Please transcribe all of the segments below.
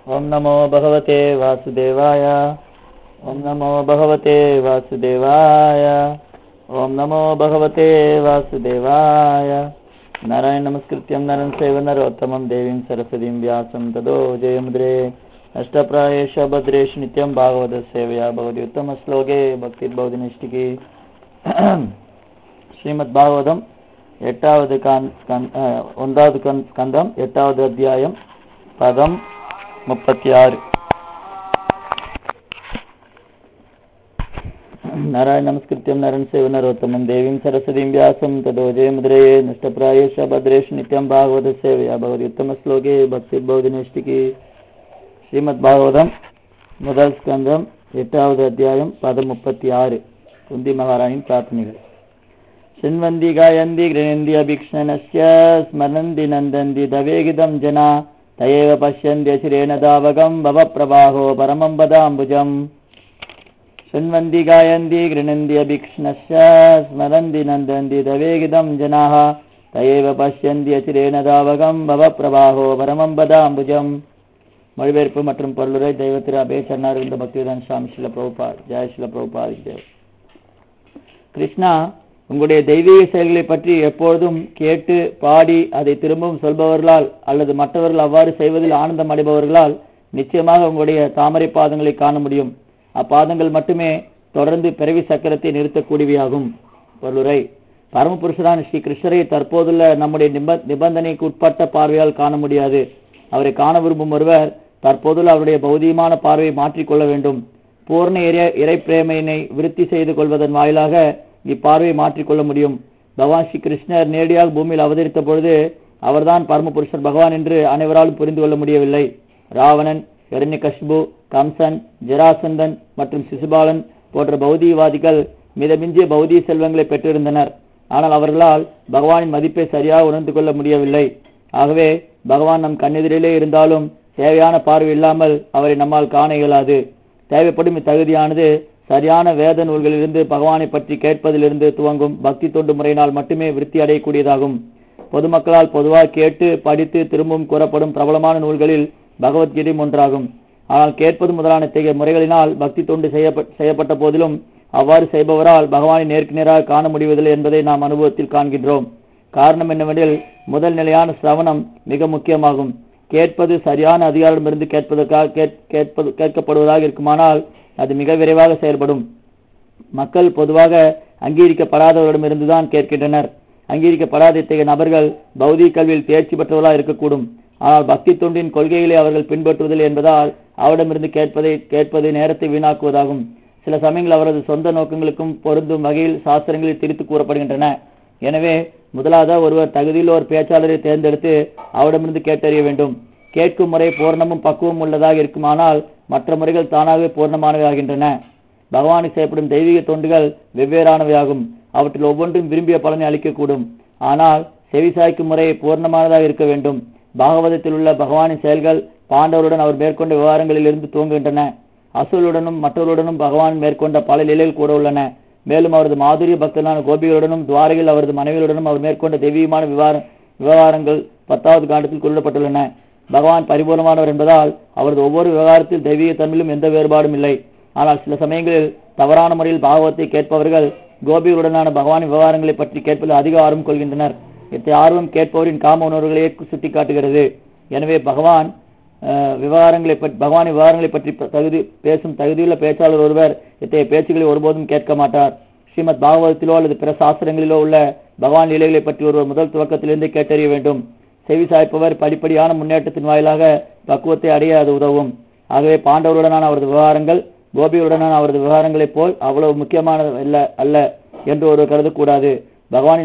ओम नमो भगवते वासुदेवाय। ओम नमो भगवते वासुदेवाय। ओम नमो भगवते वासुदेवाय। नारायण नमस्कृत्यं नरं चैव नरोत्तमं देवीं सरस्वतीं व्यासं ततो जयमुद्रे अष्टप्रायेष भद्रेषु नित्यं भागवत सेवया भवति उत्तम श्लोके भक्तिर्भवति निष्ठिकी। श्रीमद् भागवतम 8வது ஸ்கந்தம் 8வது அத்தியாயம் பதம் 36. नारायण नमस्कृत्यं नरं चैव नरोत्तमं देवीं सरस्वतीं व्यासं ततो जयमुद्रे नष्टप्रायेष भद्रेषु नित्यं भागवत सेवया भवति उत्तम श्लोके भक्तिर्भवति निष्ठिकी. श्रीमद् भागवतम முதல் ஸ்கந்தம் 8வது அத்தியாயம் பதம் 36. குந்தி மகாராணியின் பிரார்த்தனைகள். शृण्वन्ति गायन्ति गृह्णन्ति अभीक्ष्णनस्य स्मरन्ति नन्दन्ति दवेगिदं जना तयैव पश्यन्ति शिरेण दावकं भवप्रवाहो परमं पदाम्बुजम्. शृण्वन्ति गायन्ति गृह्णन्ति अभीक्ष्णस्य स्मरन्ति नन्दन्ति दवेगिदं जनाः तयैव पश्यन्ति शिरेण दावकं भवप्रवाहो परमं पदाम्बुजम्. மொழிபெயர்ப்பு மற்றும் பொருளுரை தெய்வ திரு அபய சரணாரவிந்த பக்திவேதாந்த சுவாமி ஸ்ரீல பிரபுபாத். ஜெய ஸ்ரீல பிரபுபாத் தேவ். கிருஷ்ணா, உங்களுடைய தெய்வீக செயல்களை பற்றி எப்பொழுதும் கேட்டு பாடி அதை திரும்பவும் சொல்பவர்களால் அல்லது மற்றவர்கள் அவ்வாறு செய்வதில் ஆனந்தம் அடைபவர்களால் நிச்சயமாக உங்களுடைய தாமரை பாதங்களை காண முடியும். அப்பாதங்கள் மட்டுமே தொடர்ந்து பிறவி சக்கரத்தை நிறுத்தக்கூடியவையாகும். பொருளுரை: பரமபுருஷரான ஸ்ரீ கிருஷ்ணரை தற்போதுள்ள நம்முடைய நிபந்தனைக்கு உட்பட்ட பார்வையால் காண முடியாது. அவரை காண விரும்பும் ஒருவர் தற்போதுள்ள அவருடைய பௌதிகமான பார்வையை மாற்றிக்கொள்ள வேண்டும். பூர்ண இறை பிரேமையினை விருத்தி செய்து கொள்வதன் வாயிலாக இப்பார்வையை மாற்றிக்கொள்ள முடியும். பகவான் ஸ்ரீ கிருஷ்ணர் நேரடியாக பூமியில் அவதரித்த பொழுது அவர்தான் பரமபுருஷர் பகவான் என்று அனைவராலும் புரிந்து கொள்ள முடியவில்லை. ராவணன், இரண்யகசிபு, கம்சன், ஜராசந்தன் மற்றும் சிசுபாலன் போன்ற பௌதிகவாதிகள் மிதமிஞ்சிய பௌதிக செல்வங்களை பெற்றிருந்தனர். ஆனால் அவர்களால் பகவானின் மதிப்பை சரியாக உணர்ந்து கொள்ள முடியவில்லை. ஆகவே பகவான் நம் கண்ணெதிரிலே இருந்தாலும் தேவையான பார்வை இல்லாமல் அவரை நம்மால் காண இயலாது. தேவைப்படும் இத்தகுதியானது சரியான வேத நூல்களிலிருந்து பகவானை பற்றி கேட்பதிலிருந்து துவங்கும் பக்தி தொண்டு முறையினால் மட்டுமே விருத்தி அடையக்கூடியதாகும். பொதுமக்களால் பொதுவாக கேட்டு படித்து திரும்பவும் கூறப்படும் பிரபலமான நூல்களில் பகவத்கீதையும் ஒன்றாகும். ஆனால் கேட்பது முதலான இத்தகைய முறைகளினால் பக்தி தொண்டு செய்யப்பட்ட போதிலும் அவ்வாறு செய்பவரால் பகவானை நேருக்கு நேராக காண முடிவதில்லை என்பதை நாம் அனுபவத்தில் காண்கின்றோம். காரணம் என்னவெனில், முதல் நிலையான சிரவணம் மிக முக்கியமாகும். கேட்பது சரியான அதிகாரமிருந்து கேட்கப்படுவதாக இருக்குமானால் அது மிக விரைவாக செயல்படும். மக்கள் பொதுவாக அங்கீகரிக்கப்படாதவரிடமிருந்துதான் கேட்கின்றனர். அங்கீகரிக்கப்படாத இத்தகைய நபர்கள் பௌதிக கல்வியில் தேர்ச்சி பெற்றவர்களாக இருக்கக்கூடும். ஆனால் பக்தி தொண்டின் கொள்கைகளை அவர்கள் பின்பற்றுவதில்லை என்பதால் அவரிடமிருந்து கேட்பது நேரத்தை வீணாக்குவதாகும். சில சமயங்கள் அவரது சொந்த நோக்கங்களுக்கும் பொருந்தும் வகையில் சாஸ்திரங்களில் திரித்து கூறப்படுகின்றன. எனவே முதலாவதாக ஒருவர் தகுதியில் ஒரு பேச்சாளரை தேர்ந்தெடுத்து அவரிடமிருந்து கேட்டறிய வேண்டும். கேட்கும் முறை பூர்ணமும் பக்குவம் உள்ளதாக இருக்குமானால் மற்ற முறைகள் தானாகவே பூர்ணமானவை ஆகின்றன. பகவானுக்கு செய்யப்படும் தெய்வீக தொண்டுகள் வெவ்வேறானவையாகும். அவற்றில் ஒவ்வொன்றும் விரும்பிய பலனை அளிக்கக்கூடும். ஆனால் செவிசாய்க்கும் முறை பூர்ணமானதாக இருக்க வேண்டும். பாகவதத்தில் உள்ள பகவானின் செயல்கள் பாண்டவருடன் அவர் மேற்கொண்ட விவகாரங்களில் இருந்து துவங்குகின்றன. அசுரனுடனும் மற்றவர்களுடனும் பகவான் மேற்கொண்ட பல லீலைகள் கூட உள்ளன. மேலும் அவரது மாதுரிய பக்தனான கோபிகளுடனும் துவாரையில் அவரது மனைவியுடனும் அவர் மேற்கொண்ட தெய்வீகமான விவகாரங்கள் 10வது காண்டத்தில் குறிப்பிடப்பட்டுள்ளன. பகவான் பரிபூர்ணமானவர் என்பதால் அவரது ஒவ்வொரு விவகாரத்தில் தெய்வீக தன்மையிலும் எந்த வேறுபாடும் இல்லை. ஆனால் சில சமயங்களில் தவறான முறையில் பாகவத்தை கேட்பவர்கள் கோபிகளுடனான பகவானின் விவகாரங்களை பற்றி கேட்பதில் அதிக ஆர்வம் கொள்கின்றனர். இத்தகைய ஆர்வம் கேட்பவரின் காம உணர்வுகளையே சுட்டி காட்டுகிறது. எனவே பகவானின் விவகாரங்களை பற்றி பேசும் தகுதியுள்ள பேச்சாளர் ஒருவர் இத்தகைய பேச்சுக்களை ஒருபோதும் கேட்க மாட்டார். ஸ்ரீமத் பாகவதத்திலோ அல்லது பிற சாஸ்திரங்களிலோ உள்ள பகவான் லீலைகளை பற்றி ஒருவர் முதல் துவக்கத்திலிருந்து கேட்டறிய வேண்டும். செவி சாய்ப்பவர் படிப்படியான முன்னேற்றத்தின் வாயிலாக பக்குவத்தை அடைய அது உதவும். ஆகவே பாண்டவருடனான அவரது விவகாரங்கள் கோபியுடனான அவரது விவகாரங்களைப் போல் அவ்வளவு முக்கியமானது அல்ல என்று ஒருவர் கருதக்கூடாது. பகவான்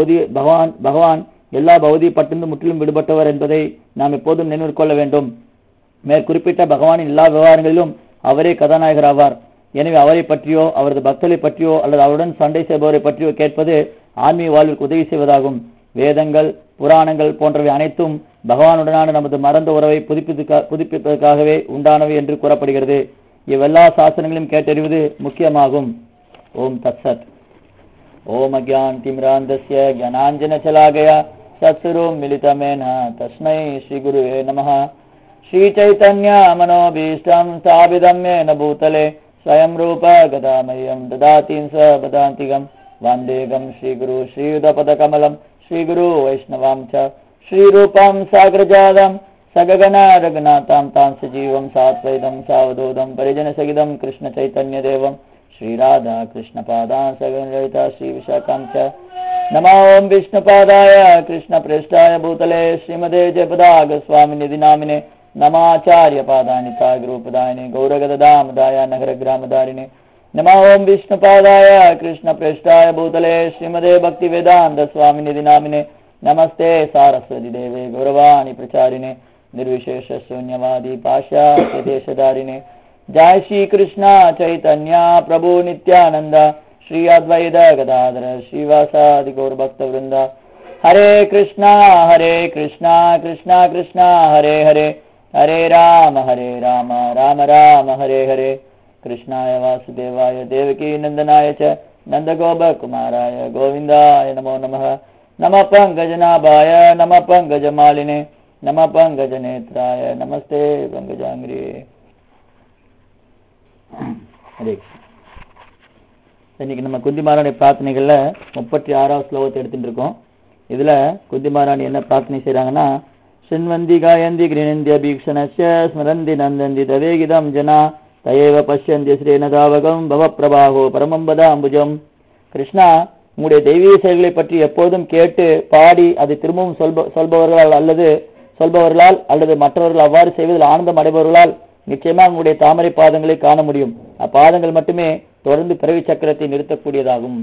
எல்லா பௌதிகப்பட்டிருந்து முற்றிலும் விடுபட்டவர் என்பதை நாம் எப்போதும் நினைவு கொள்ள வேண்டும். மேற்குறிப்பிட்ட பகவானின் எல்லா விவகாரங்களிலும் அவரே கதாநாயகர் ஆவார். எனவே அவரை பற்றியோ அவரது பக்தரை பற்றியோ அல்லது அவருடன் சண்டை செய்பவரை பற்றியோ கேட்பது ஆன்மீக வாழ்வில் உதவி செய்வதாகும். வேதங்கள், புராணங்கள் போன்றவை அனைத்தும் பகவானுடனான நமது மறந்த உறவை புதுப்பிப்பதற்காகவே உண்டானவை என்று கூறப்படுகிறது. இவ்வெல்லா சாஸ்திரங்களையும் கேட்டறிவது முக்கியமாகும். ஓம் தத்சத். ஓம் அஜ்ஞானதிமிராந்தஸ்ய ஞானாஞ்சனசலாகயா சத்சுரம் மிலிதமேன தஸ்மை ஸ்ரீ குருவே நமः. श्रीचैतन्यमनोभीष्टं स्थापितं येन भूतले स्वयं रूप गदामह्यं ददाति स्वपदान्तिकं वन्देकं श्रीगुरु श्रीयुतपदकमलं श्रीगुरु वैष्णवां च श्रीरूपं साग्रजातं सगगण रघुनाथां तां सजीवं सात्वैतं सावधूतं परिजनसहितं कृष्णचैतन्यदेवं श्रीराधा कृष्णपादान् सगणललिता श्रीविशाखां च नमो ओं विष्णुपादाय कृष्णप्रेष्ठाय भूतले श्रीमते जयपदागस्वामिनिधि नामिने नमाचार्यपादानिता गुरुपदायिने गौरगदामदाय नगरग्रामदारिणे नमो ओं विष्णुपादाय कृष्णप्रेष्ठाय भूतले श्रीमते भक्तिवेदान्तस्वामिनिधि नामिने नमस्ते सारस्वती देवे गौरवाणी प्रचारिणे निर्विशेष शून्यवादी पाश्चात्यदेशधारिणे जय श्री कृष्ण चैतन्य प्रभु नित्यानंद श्री अद्वैत गदाधर श्रीवासादि गौर भक्त वृंद हरे कृष्णा कृष्णा कृष्णा हरे हरे हरे राम राम राम हरे हरे कृष्णाय वासुदेवाय देवकी नंदनाय च नंदगोपकुमाराय गोविंदाय नमो नमः नमः पंकजनाभाय नमः पंकजमालिने नमः पंकजनेत्राय नमस्ते पंकजांग्री हरे இன்னைக்கு நம்ம குந்தி மகாராணி பிரார்த்தனைகள்ல 36வது ஸ்லோகத்தை எடுத்துட்டு இருக்கோம். இதுல குந்தி மகாராணி என்ன பிரார்த்தனை செய்றாங்கன்னா, சின்வந்தி காயந்தி கிரீணந்தி அபீக்ஷணஸ்ய ஸ்மரந்தி நந்தந்தி தவேகிதம் ஜனா தயேவ பஷ்யந்தி ஸ்ரீநதாவகம் பவப்பிரபாகோ பரமம் பதாம்புஜம். கிருஷ்ணா, உங்களுடைய தெய்வீக செயல்களை பற்றி எப்போதும் கேட்டு பாடி அதை திரும்பவும் சொல்பவர்களால் அல்லது மற்றவர்கள் அவ்வாறு செய்வதில் ஆனந்தம் அடைபவர்களால் நிச்சயமா உங்களுடைய தாமரை பாதங்களை காண முடியும். அப்பாதங்கள் மட்டுமே தொடர்ந்து பிறவி சக்கரத்தை நிறுத்தக்கூடியதாகும்.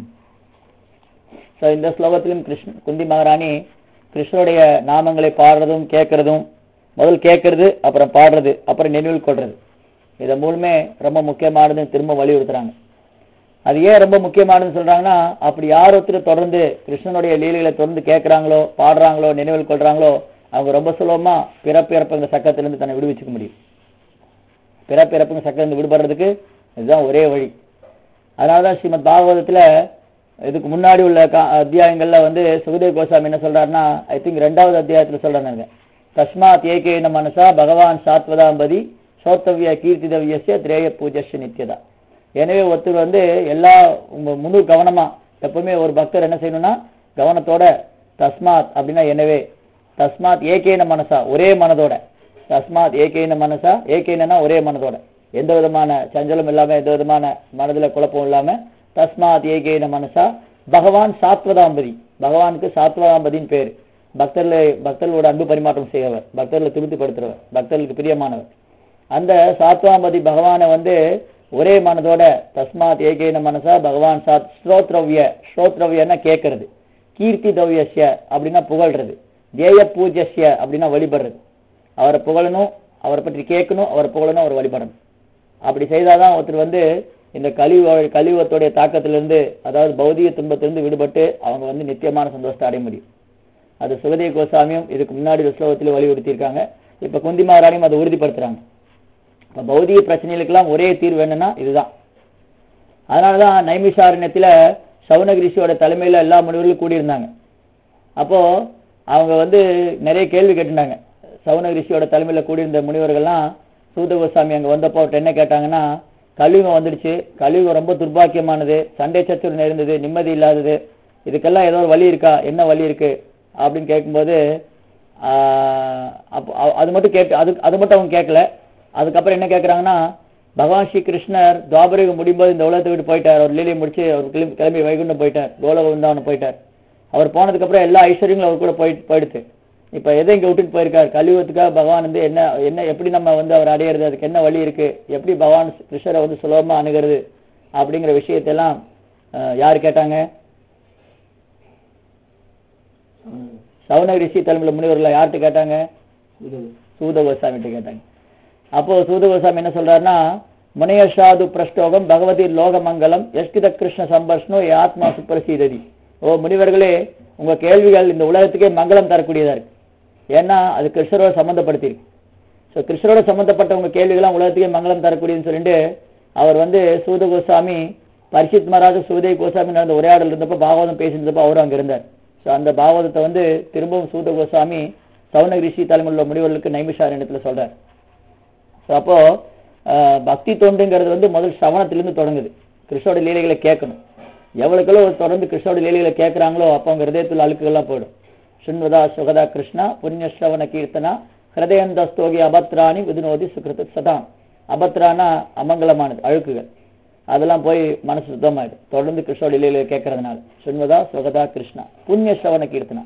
இந்த ஸ்லோகத்திலும் குந்தி மகாராணி கிருஷ்ணருடைய நாமங்களை பாடுறதும் கேட்கறதும், முதல் கேட்கறது அப்புறம் பாடுறது அப்புறம் நினைவில் கொள்றது, இதன் மூலமே ரொம்ப முக்கியமானதுன்னு திரும்ப வலியுறுத்துறாங்க. அது ஏன் ரொம்ப முக்கியமானதுன்னு சொல்றாங்கன்னா, அப்படி யார் ஒருத்தர் தொடர்ந்து கிருஷ்ணனுடைய லீலைகளை தொடர்ந்து கேட்கறாங்களோ பாடுறாங்களோ நினைவில் கொள்றாங்களோ அவங்க ரொம்ப சுலபமா பிறப்பிறப்புங்க சக்கரத்திலிருந்து தன்னை விடுவிச்சுக்க முடியும். பிறப்பிறப்புங்க சக்கரத்திலிருந்து விடுபடுறதுக்கு இதுதான் ஒரே வழி. அதனாலதான் ஸ்ரீமத் பாகவதத்துல இதுக்கு முன்னாடி உள்ள அத்தியாயங்கள்ல சுகதேவ் கோஸ்வாமி என்ன சொல்றாருன்னா, ஐ திங்க் 2வது அத்தியாயத்துல சொல்றாங்க, தஸ்மாத் ஏகேன மனசா பகவான் சாத்வதாம்பதி சோத்தவிய கீர்த்திதவியசிய திரேய பூஜஸ்ய நித்யதா. எனவே ஒருத்தர் எல்லா முழு கவனமா எப்பவுமே ஒரு பக்தர் என்ன செய்யணும்னா கவனத்தோட தஸ்மாத் அப்படின்னா எனவே, தஸ்மாத் ஏகேன மனசா ஒரே மனதோட, தஸ்மாத் ஏகேன மனசா ஏகேனா ஒரே மனதோட, எந்த விதமான சஞ்சலம் இல்லாம எந்த விதமான மனதுல குழப்பம் இல்லாம தஸ்மாத் ஏகேன மனசா பகவான் சாத்வதாம்பதி, பகவானுக்கு சாத்வதாம்பதியின் பேரு, பக்தர்களோட அன்பு பரிமாற்றம் செய்யவர், பக்தர்களை திருப்திப்படுத்துறவர், பக்தர்களுக்கு பிரியமானவர். அந்த சாத்வாம்பதி பகவானை ஒரே மனதோட தஸ்மாத் ஏகேன மனசா பகவான் சாத் ஸ்ரோத்ரவ்யன்னா கேட்கறது, கீர்த்தி தவ்யஸ்ய அப்படின்னா புகழ்றது, தேய பூஜ்யஸ்ய அப்படின்னா வழிபடுறது. அவரை புகழணும், அவரை பற்றி கேட்கணும், அவரை புகழணும், அவர் வழிபடணும். அப்படி செய்தாதான் ஒருத்தர் இந்த கலியுகத்துடைய தாக்கத்திலிருந்து, அதாவது பௌதிக துன்பத்திலிருந்து விடுபட்டு அவங்க நித்தியமான சந்தோஷத்தை அடைய முடியும். அது சுகதேவ் கோஸ்வாமியும் இதுக்கு முன்னாடி ஸ்லோகத்தில் வலியுறுத்தி இருக்காங்க. இப்ப குந்தி மகாராணியும் அதை உறுதிப்படுத்துறாங்க. இப்ப பௌதிக பிரச்சனைகளுக்கெல்லாம் ஒரே தீர்வு என்னன்னா இதுதான். அதனாலதான் நைமிஷாரண்யத்துல சௌனக ரிஷியோட தலைமையில எல்லா முனிவர்களும் கூடியிருந்தாங்க. அப்போ அவங்க நிறைய கேள்வி கேட்டிருந்தாங்க. சௌனக ரிஷியோட தலைமையில கூடியிருந்த முனிவர்கள்லாம் சூத கோஸ்வாமி அங்க வந்தப்போ அவர்கிட்ட என்ன கேட்டாங்கன்னா, கலியுகம் வந்துடுச்சு, கலியுகம் ரொம்ப துர்பாக்கியமானது, சண்டை சச்சரவு இருந்தது, நிம்மதி இல்லாதது, இதுக்கெல்லாம் ஏதோ ஒரு வழி இருக்கா, என்ன வழி இருக்கு அப்படின்னு கேட்கும்போது அது மட்டும் அவங்க கேட்கல. அதுக்கப்புறம் என்ன கேட்கறாங்கன்னா, பகவான் ஸ்ரீ கிருஷ்ணர் துவாபரயுகம் முடியும்போது இந்த உலகத்தை விட்டு போயிட்டார், அவர் லீலையை முடிச்சு அவர் கிளம்பி வைகுண்டம் போயிட்டார், கோலகோவிந்தாவனம் போயிட்டார். அவர் போனதுக்கு அப்புறம் எல்லா ஐஸ்வர்யங்களும் அவர் கூட போயிடுச்சு. இப்ப எதை இங்க விட்டுட்டு போயிருக்காரு, கலியுகத்துக்காக பகவான் என்ன எப்படி நம்ம அவர் அடையிறது, அதுக்கு என்ன வழி இருக்கு, எப்படி பகவான் கிருஷ்ணரை சுலபமா அணுகிறது அப்படிங்கிற விஷயத்தெல்லாம் யாரு கேட்டாங்க? சௌனக ரிஷி தலைமையில முனிவர்கள் யார்கிட்ட கேட்டாங்க? சூத கோஸ்வாமிகிட்ட கேட்டாங்க. அப்போ சூத கோஸ்வாமி என்ன சொல்றாருன்னா, முனையஷாது பிரஷ்டோகம் பகவதி லோகமங்கலம் எஷ்கித கிருஷ்ண சம்பர்ஷ்ணோ ஆத்மா சுப்ரசீததி. ஓ முனிவர்களே, உங்க கேள்விகள் இந்த உலகத்துக்கே மங்களம் தரக்கூடியதா இருக்கு. ஏன்னா அது கிருஷ்ணரோட சம்பந்தப்படுத்திருக்கு. ஸோ கிருஷ்ணரோட சம்பந்தப்பட்ட உங்க கேள்விகள்லாம் உலகத்துக்கே மங்களம் தரக்கூடியதுன்னு சொல்லிட்டு அவர் சூத கோஸ்வாமி பரிஷித் மகாராஜ் சுகதேவ் கோஸ்வாமி நடந்த உரையாடல் இருந்தப்போ பாகவதம் பேசியிருந்தப்போ அவரும் அங்க இருந்தார். ஸோ அந்த பாகவதத்தை திரும்பவும் சூத கோஸ்வாமி சௌனக ரிஷி தலைமையில் உள்ள முனிவர்களுக்கு நைமிஷாரண்யத்துல சொல்றார். அப்போ பக்தி தொண்டுங்கிறது வந்து முதல் சிரவணத்திலிருந்து தொடங்குது. கிருஷ்ணோட லீலைகளை கேட்கணும். எவ்வளவுக்களோ தொடர்ந்து கிருஷ்ணோட லீலைகளை கேட்கறாங்களோ அப்போ அவங்க ஹிருதயத்தில் அழுக்குகள்லாம் போயிடும். சுண்வதா சுகதா கிருஷ்ணா புண்ணியஸ்ரவண கீர்த்தனா ஹிருதயந்தஸ்தோகி அபத்ராணி விதுனோதி சுகிருத சதாம். அபத்ரானா அமங்கலமானது, அழுக்குகள், அதெல்லாம் போய் மனசு சுத்தமாயிடும் தொடர்ந்து கிருஷ்ணோட லீலைகளை கேட்கறதுனால. சுண்வதா சுகதா கிருஷ்ணா புண்ணியஸ்ரவண கீர்த்தனா,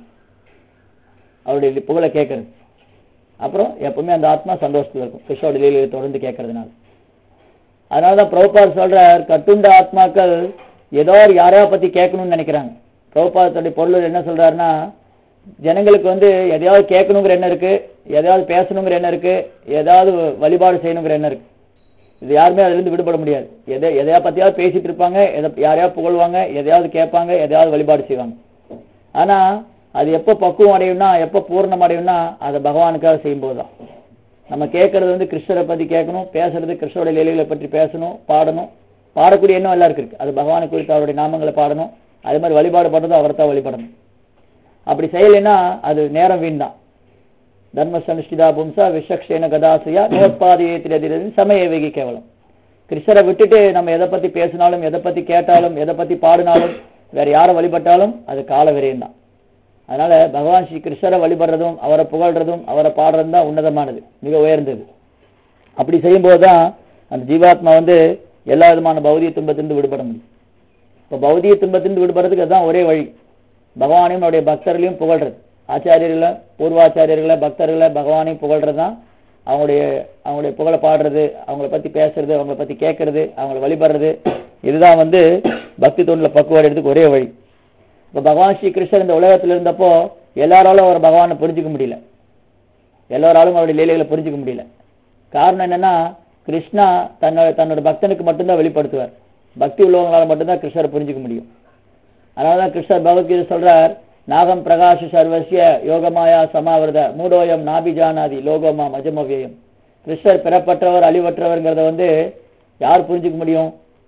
அவருடைய புகழை கேட்கறது. அப்புறம் எப்பவுமே அந்த ஆத்மா சந்தோஷத்துல இருக்கும் கிருஷ்ணோட லீலைகளை தொடர்ந்து கேட்கறதுனால. அதனாலதான் பிரபுபாத் சொல்றார், கட்டுண்ட ஆத்மாக்கள் ஏதோ யாரையா பத்தி கேட்கணும்னு நினைக்கிறாங்க. பிரபுபாதத்துடைய பொருள் என்ன சொல்றாருன்னா, ஜனங்களுக்கு வந்து எதையாவது கேட்கணுங்கிற எண்ணம் இருக்கு, எதையாவது பேசணுங்கிற எண்ணம் இருக்கு, ஏதாவது வழிபாடு செய்யணுங்கிற எண்ணம் இருக்கு. இது யாருமே அதுல இருந்து விடுபட முடியாது. எதையா பத்தியாவது பேசிட்டு இருப்பாங்க, யாரையாவது புகழ்வாங்க, எதையாவது கேட்பாங்க, எதையாவது வழிபாடு செய்வாங்க. ஆனா அது எப்ப பக்குவம் அடையும்னா, எப்ப பூர்ணம் அடையும்னா, அதை பகவானுக்காக செய்யும் போதுதான். நம்ம கேட்கறது வந்து கிருஷ்ணரை பத்தி கேட்கணும், பேசுறது கிருஷ்ணோட லீலைகளை பற்றி பேசணும், பாடணும். பாடக்கூடிய எண்ணம் எல்லாருக்கும் இருக்கு. அது பகவானுக்கு குறித்து அவருடைய நாமங்களை பாடணும். அதே மாதிரி வழிபாடு பண்றதும் அவர்தான் வழிபடணும். அப்படி செய்யலைன்னா அது நேரம் வீண் தான். தர்ம சனுஷ்டிதா பும்சா விசக்ஷேன கதாசியா நோத்பாதியத்திலே சமய வேகி கேவலம். கிருஷ்ணரை விட்டுட்டு நம்ம எதை பத்தி பேசினாலும், எதை பத்தி கேட்டாலும், எதை பத்தி பாடினாலும், வேற யாரை வழிபட்டாலும் அது கால விரயம் தான். அதனால பகவான் ஸ்ரீ கிருஷ்ணரை வழிபடுறதும், அவரை புகழ்றதும், அவரை பாடுறதும் தான் உன்னதமானது, மிக உயர்ந்தது. அப்படி செய்யும் போதுதான் அந்த ஜீவாத்மா வந்து எல்லா விதமான பௌதிக துன்பத்திலிருந்து விடுபட முடியும். இப்போ பௌதிக துன்பத்திலிருந்து விடுபடுறதுக்கு அதுதான் ஒரே வழி. பகவானையும் அவருடைய பக்தர்களையும் புகழ்றது. ஆச்சாரியர்களை, பூர்வாச்சாரியர்களை, பக்தர்களை, பகவானையும் புகழ்றது தான் அவங்களுடைய புகழை பாடுறது, அவங்கள பத்தி பேசுறது, அவங்கள பத்தி கேட்கறது, அவங்கள வழிபடுறது. இதுதான் வந்து பக்தி தொண்டுல பக்குவடைறதுக்கு ஒரே வழி. இப்போ பகவான் ஸ்ரீ கிருஷ்ணர் இந்த உலகத்தில் இருந்தப்போ எல்லாராலும் அவர் பகவானை புரிஞ்சுக்க முடியல, எல்லாராலும் அவருடைய லீலைகளை புரிஞ்சுக்க முடியல. காரணம் என்னன்னா, கிருஷ்ணா தன்னோட பக்தனுக்கு மட்டும்தான் வெளிப்படுத்துவார். பக்தி உள்ளவங்களால மட்டும்தான் கிருஷ்ணரை புரிஞ்சுக்க முடியும். அதனாலதான் கிருஷ்ணர் பகவத்கீதை சொல்றார், நாகம் பிரகாஷ சர்வசிய யோகமாயா சமாவிரத மூடோயம் நாபிஜானாதி லோகமா மஜமவ்யம். கிருஷ்ணர் பெறப்பட்டவர், அழிவற்றவர்ங்கிறத வந்து யார் புரிஞ்சுக்க முடியும்?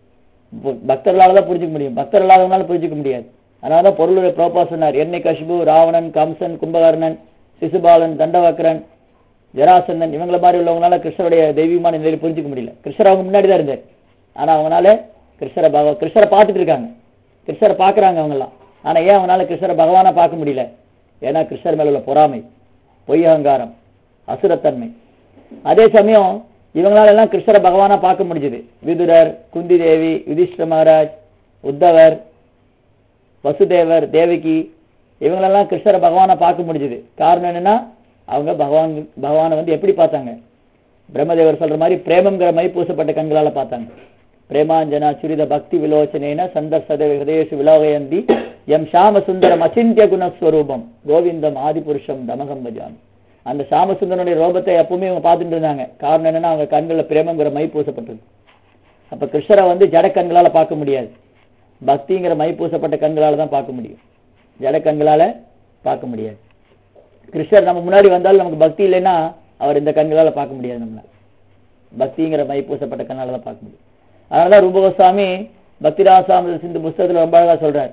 பக்தர்களால தான் புரிஞ்சுக்க முடியும். பக்தர் இல்லாதவங்களால புரிஞ்சுக்க முடியாது. அதனாலதான் பொருளுடைய பிரபா சொன்னார், எண்ணெய் கஷ்பு, ராவணன், கம்சன், கும்பகர்ணன், சிசுபாலன், தண்டவக்கரன், ஜராசந்தன், இவங்களை மாதிரி உள்ளவங்களால கிருஷ்ணருடைய தெய்வீகமான நிலையை புரிஞ்சுக்க முடியல. கிருஷ்ணர் அவங்க முன்னாடி தான் இருந்தார். ஆனா அவங்களால கிருஷ்ணரை பார்த்துட்டு இருக்காங்க, கிருஷ்ணரை பார்க்கறாங்க அவங்கெல்லாம். ஆனா ஏன் அவங்களால கிருஷ்ணரை பகவானா பார்க்க முடியல? ஏன்னா கிருஷ்ணர் மேல உள்ள பொறாமை, பொய் அகங்காரம், அசுரத்தன்மை. அதே சமயம் இவங்களால எல்லாம் கிருஷ்ணரை பகவானா பார்க்க முடிஞ்சது. விதுரர், குந்தி தேவி, யுதிஷ்டிர மகாராஜ், உத்தவர், வசுதேவர், தேவகி, இவங்களெல்லாம் கிருஷ்ணரை பகவானை பார்க்க முடிஞ்சது. காரணம் என்னன்னா, அவங்க பகவானை வந்து எப்படி பார்த்தாங்க? பிரம்மதேவர் சொல்ற மாதிரி பிரேமங்கிற மை பூசப்பட்ட கண்களால பார்த்தாங்க. பிரேமாஞ்சனா சுரித பக்தி விலோச்சனேன சந்தர்சத ஹிருதேஷு விலோகயந்தி எம் ஷாம சுந்தரம் அச்சிந்திய குணஸ்வரூபம் கோவிந்தம் ஆதிபுருஷம் தமகம் பஜாமி. அந்த ஷாமசுந்தரனுடைய ரோபத்தை எப்பவுமே அவங்க பார்த்துட்டு இருந்தாங்க. காரணம் என்னன்னா, அவங்க கண்களில் பிரேமங்கிற மை பூசப்பட்டது. அப்ப கிருஷ்ணரை வந்து ஜட கண்களால பார்க்க முடியாது, பக்திங்கிற மை பூசப்பட்ட கண்களால தான் பார்க்க முடியும், ஜட கண்களால பார்க்க முடியாது. கிருஷ்ணர் நம்ம முன்னாடி வந்தாலும் நமக்கு பக்தி இல்லைன்னா அவர் இந்த கண்களால பார்க்க முடியாது. நம்மளால பக்திங்கிற மை பூசப்பட்ட கண்ணால தான் பார்க்க முடியும். அதனால ரூப கோஸ்வாமி பக்திராசாமிரத சிந்து புஸ்தகத்துல ரொம்ப அழகா சொல்றார்,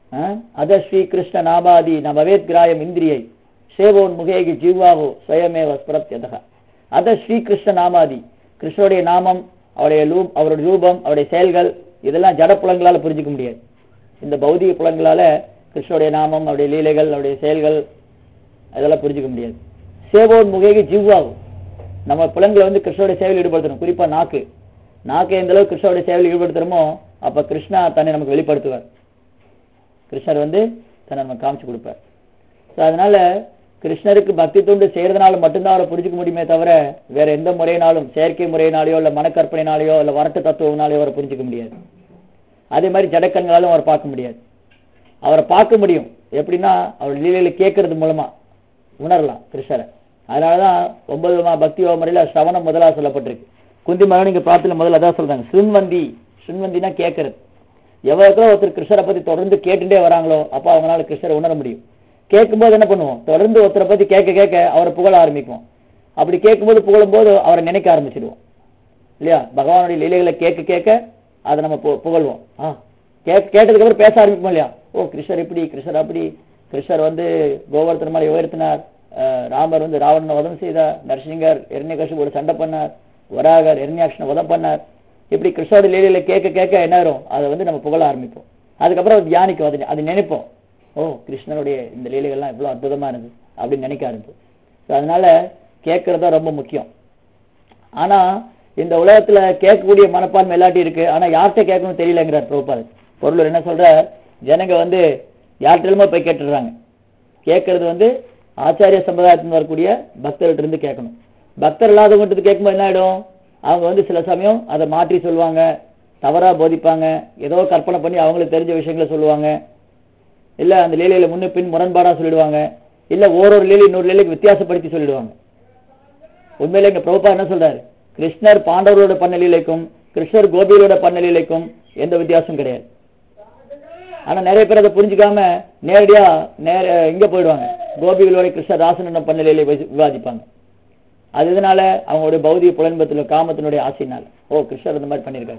அத ஸ்ரீ கிருஷ்ண நாபாதி நபவேத் கிராயம் இந்திரியை சேவோன் முகேகி ஜீவாவோ ஸ்வயமேவ ஸ்பரத்யதக. அத ஸ்ரீ கிருஷ்ண நாமாதி, கிருஷ்ணருடைய நாமம், அவருடைய ரூபம், அவருடைய செயல்கள், இதெல்லாம் ஜட புலங்களால புரிஞ்சுக்க முடியாது. இந்த பௌதிக புலங்களால கிருஷ்ணருடைய நாமம், அவருடைய லீலைகள், அவருடைய செயல்கள் அதெல்லாம் புரிஞ்சுக்க முடியாது. சேவோன் முகேகி ஜீவாவும், நம்ம புலங்களை வந்து கிருஷ்ணருடைய சேவையில் ஈடுபடுத்தணும். குறிப்பா நாக்கு எந்த அளவுக்கு கிருஷ்ணருடைய சேவையில் ஈடுபடுத்துறோமோ அப்ப கிருஷ்ணா தன்னை நமக்கு வெளிப்படுத்துவார். கிருஷ்ணர் வந்து தன்னை நமக்கு காமிச்சு கொடுப்பார். அதனால கிருஷ்ணருக்கு பக்தி தொண்டு செய்யறதுனால மட்டும்தான் அவரை புரிஞ்சுக்க முடியுமே தவிர வேற எந்த முறையினாலும், செயற்கை முறையினாலேயோ இல்ல மனக்கற்பனையினாலேயோ இல்ல வரட்டு தத்துவனாலேயோ அவரை புரிஞ்சுக்க முடியாது. அதே மாதிரி ஜடக்கண்களாலும் அவரை பார்க்க முடியாது. அவரை பார்க்க முடியும் எப்படின்னா, அவர் லீலையில கேட்கறது மூலமா உணரலாம் கிருஷ்ணரை. அதனாலதான் 9 விதமான பக்தி முறையில சிரவணம் முதலா சொல்லப்பட்டிருக்கு. குந்தி மகன் இங்க பிரார்த்தனை முதல்ல அதான் சொல்றாங்க, ஸ்ருண்வந்தினா கேட்கறது. எவ்வளவுக்கோ ஒருத்தர் கிருஷ்ணரை பத்தி தொடர்ந்து கேட்டுட்டே வராங்களோ அப்போ அவங்களால கிருஷ்ணரை உணர முடியும். கேட்கும்போது என்ன பண்ணுவோம், தொடர்ந்து ஒருத்தரை பத்தி கேட்க அவரை புகழ ஆரம்பிக்கும். அப்படி கேட்கும்போது புகழும்போது அவரை நினைக்க ஆரம்பிச்சிடுவோம் இல்லையா? பகவானுடைய லீலைகளை கேட்க அதை நம்ம புகழ்வோம். கேட்டதுக்கு அப்புறம் பேச ஆரம்பிப்போம் இல்லையா? ஓ கிருஷ்ணர் இப்படி, கிருஷ்ணர் அப்படி, கிருஷ்ணர் வந்து கோவர்த்தன மலை உயர்த்தினார், ராமர் வந்து ராவணனை வதம் செய்தார், நரசிங்கர் இரண்யகசிபுவோட சண்டை பண்ணார், வராகர் இரண்யாக்ஷனை வதம் பண்ணார். இப்படி கிருஷ்ணோட லீலையில கேட்க கேட்க என்ன வரும், அதை வந்து நம்ம புகழ ஆரம்பிப்போம். அதுக்கப்புறம் தியானிக்கும், அது நினைப்போம், ஓ கிருஷ்ணனுடைய இந்த லீலைகள்லாம் இவ்வளவு அற்புதமா இருந்தது அப்படின்னு நினைக்க ஆரம்பிப்போம். அதனால கேட்கறதா ரொம்ப முக்கியம். ஆனா இந்த உலகத்துல கேட்கக்கூடிய மனப்பான்மை எல்லாட்டி இருக்கு, ஆனா யார்கிட்ட கேட்கணும்னு தெரியலங்கிறார் பிரபுபாத். பொருள் என்ன சொல்ற, ஜனங்க வந்து யார்கிட்டயுமே போய் கேட்டுடுறாங்க. கேட்கறது வந்து ஆச்சாரிய சம்பிரதாயத்தில் வரக்கூடிய பக்தர்கிட்ட இருந்து கேட்கணும். பக்தர் இல்லாதவங்கிட்ட கேட்கும்போது என்ன ஆயிடும், அவங்க வந்து சில சமயம் அதை மாற்றி சொல்லுவாங்க, தவறா போதிப்பாங்க, ஏதோ கற்பனை பண்ணி அவங்களுக்கு தெரிஞ்ச விஷயங்களை சொல்லுவாங்க, இல்ல அந்த லீலையில முன்ன பின் முரண்பாடா சொல்லிடுவாங்க, இல்ல ஓரொரு லீலை இன்னொரு லீலைக்கு வித்தியாசப்படுத்தி சொல்லிடுவாங்க. உண்மையில இங்க பிரபுபாத் என்ன சொல்றாரு, கிருஷ்ணர் பாண்டவரோட பண்ண லீலைக்கும் கிருஷ்ணர் கோபிகளோட பண்ண லீலைக்கும் எந்த வித்தியாசமும் கிடையாது. ஆனா நிறைய பேர் அதை புரிஞ்சுக்காம நேரடியா இங்க போயிடுவாங்க, கோபிகளோட கிருஷ்ணர் ராசனன் பண்ண லீலை விவாதிப்பாங்க. அது இதனால அவங்களுடைய பௌதிக புலன்பத்துல காமத்தினுடைய ஆசையினால, ஓ கிருஷ்ணர் அந்த மாதிரி பண்ணியிருக்காரு,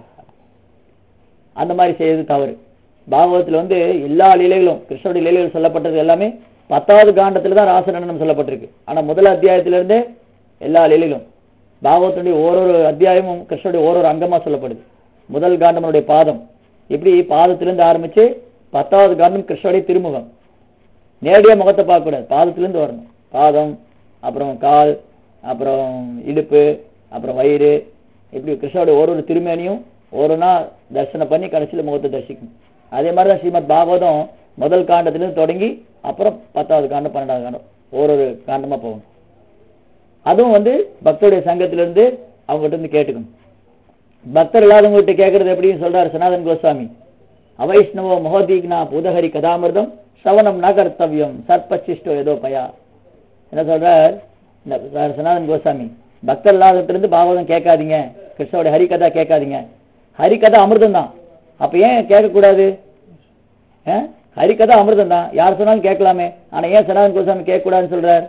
அந்த மாதிரி செய்யறது தவறு. பாகவதத்துல வந்து எல்லா லீலைகளும் கிருஷ்ணருடைய லீலைகள் சொல்லப்பட்டது எல்லாமே 10வது காண்டத்துல தான் ராசனனம் சொல்லப்பட்டிருக்கு. ஆனா முதல் அத்தியாயத்திலிருந்தே எல்லா லீலைகளும் பாகவதனுடைய ஓரொரு அத்தியாயமும் கிருஷ்ணருடைய ஓரொரு அங்கமா சொல்லப்படுது. முதல் காண்டமனுடைய பாதம், இப்படி பாதத்திலிருந்து ஆரம்பிச்சு 10வது காண்டம் கிருஷ்ணருடைய திருமுகம். நேரடியா முகத்தை பார்க்க கூடாது, பாதத்திலிருந்து வரணும். பாதம், அப்புறம் கால், அப்புறம் இடுப்பு, அப்புறம் வயிறு, இப்படி கிருஷ்ணருடைய ஒரு திருமேனியும் ஒருனா தரிசனம் பண்ணி கடைசியில முகத்தை தரிசிக்கணும். அதே மாதிரிதான் ஸ்ரீமத் பாகவதம் முதல் காண்டத்திலிருந்து தொடங்கி அப்புறம் 10வது காண்டம் 12வது காண்டம் ஒரு காண்டமா போகணும். அதுவும் வந்து பக்தருடைய சங்கத்திலிருந்து அவங்ககிட்ட இருந்து கேட்டுக்கணும். பக்தர் இல்லாதவங்ககிட்ட கேட்கறது எப்படின்னு சொல்றாரு சனாதன் கோஸ்வாமி. அவைஷ்ணவோ மகோதீக்னா பூதஹரி கதாமிர்தம் சவனம் ந கர்த்தவியம் சர்பச்சிஷ்டோ ஏதோ பயா. என்ன சொல்றார் சனாதன் கோஸ்வாமி, பக்தர் இல்லாதத்திலிருந்து பாகவதம் கேட்காதீங்க, கிருஷ்ணோட ஹரிகதா கேட்காதீங்க. ஹரிகதா அமிர்தம் தான், அப்ப ஏன் கேட்கக்கூடாது? ஹரிகதா அமிர்தம் தான், யார் சொன்னாலும் கேட்கலாமே. ஆனா ஏன் சனாதன் கோஸ்வாமி கேட்கக்கூடாதுன்னு சொல்றார்?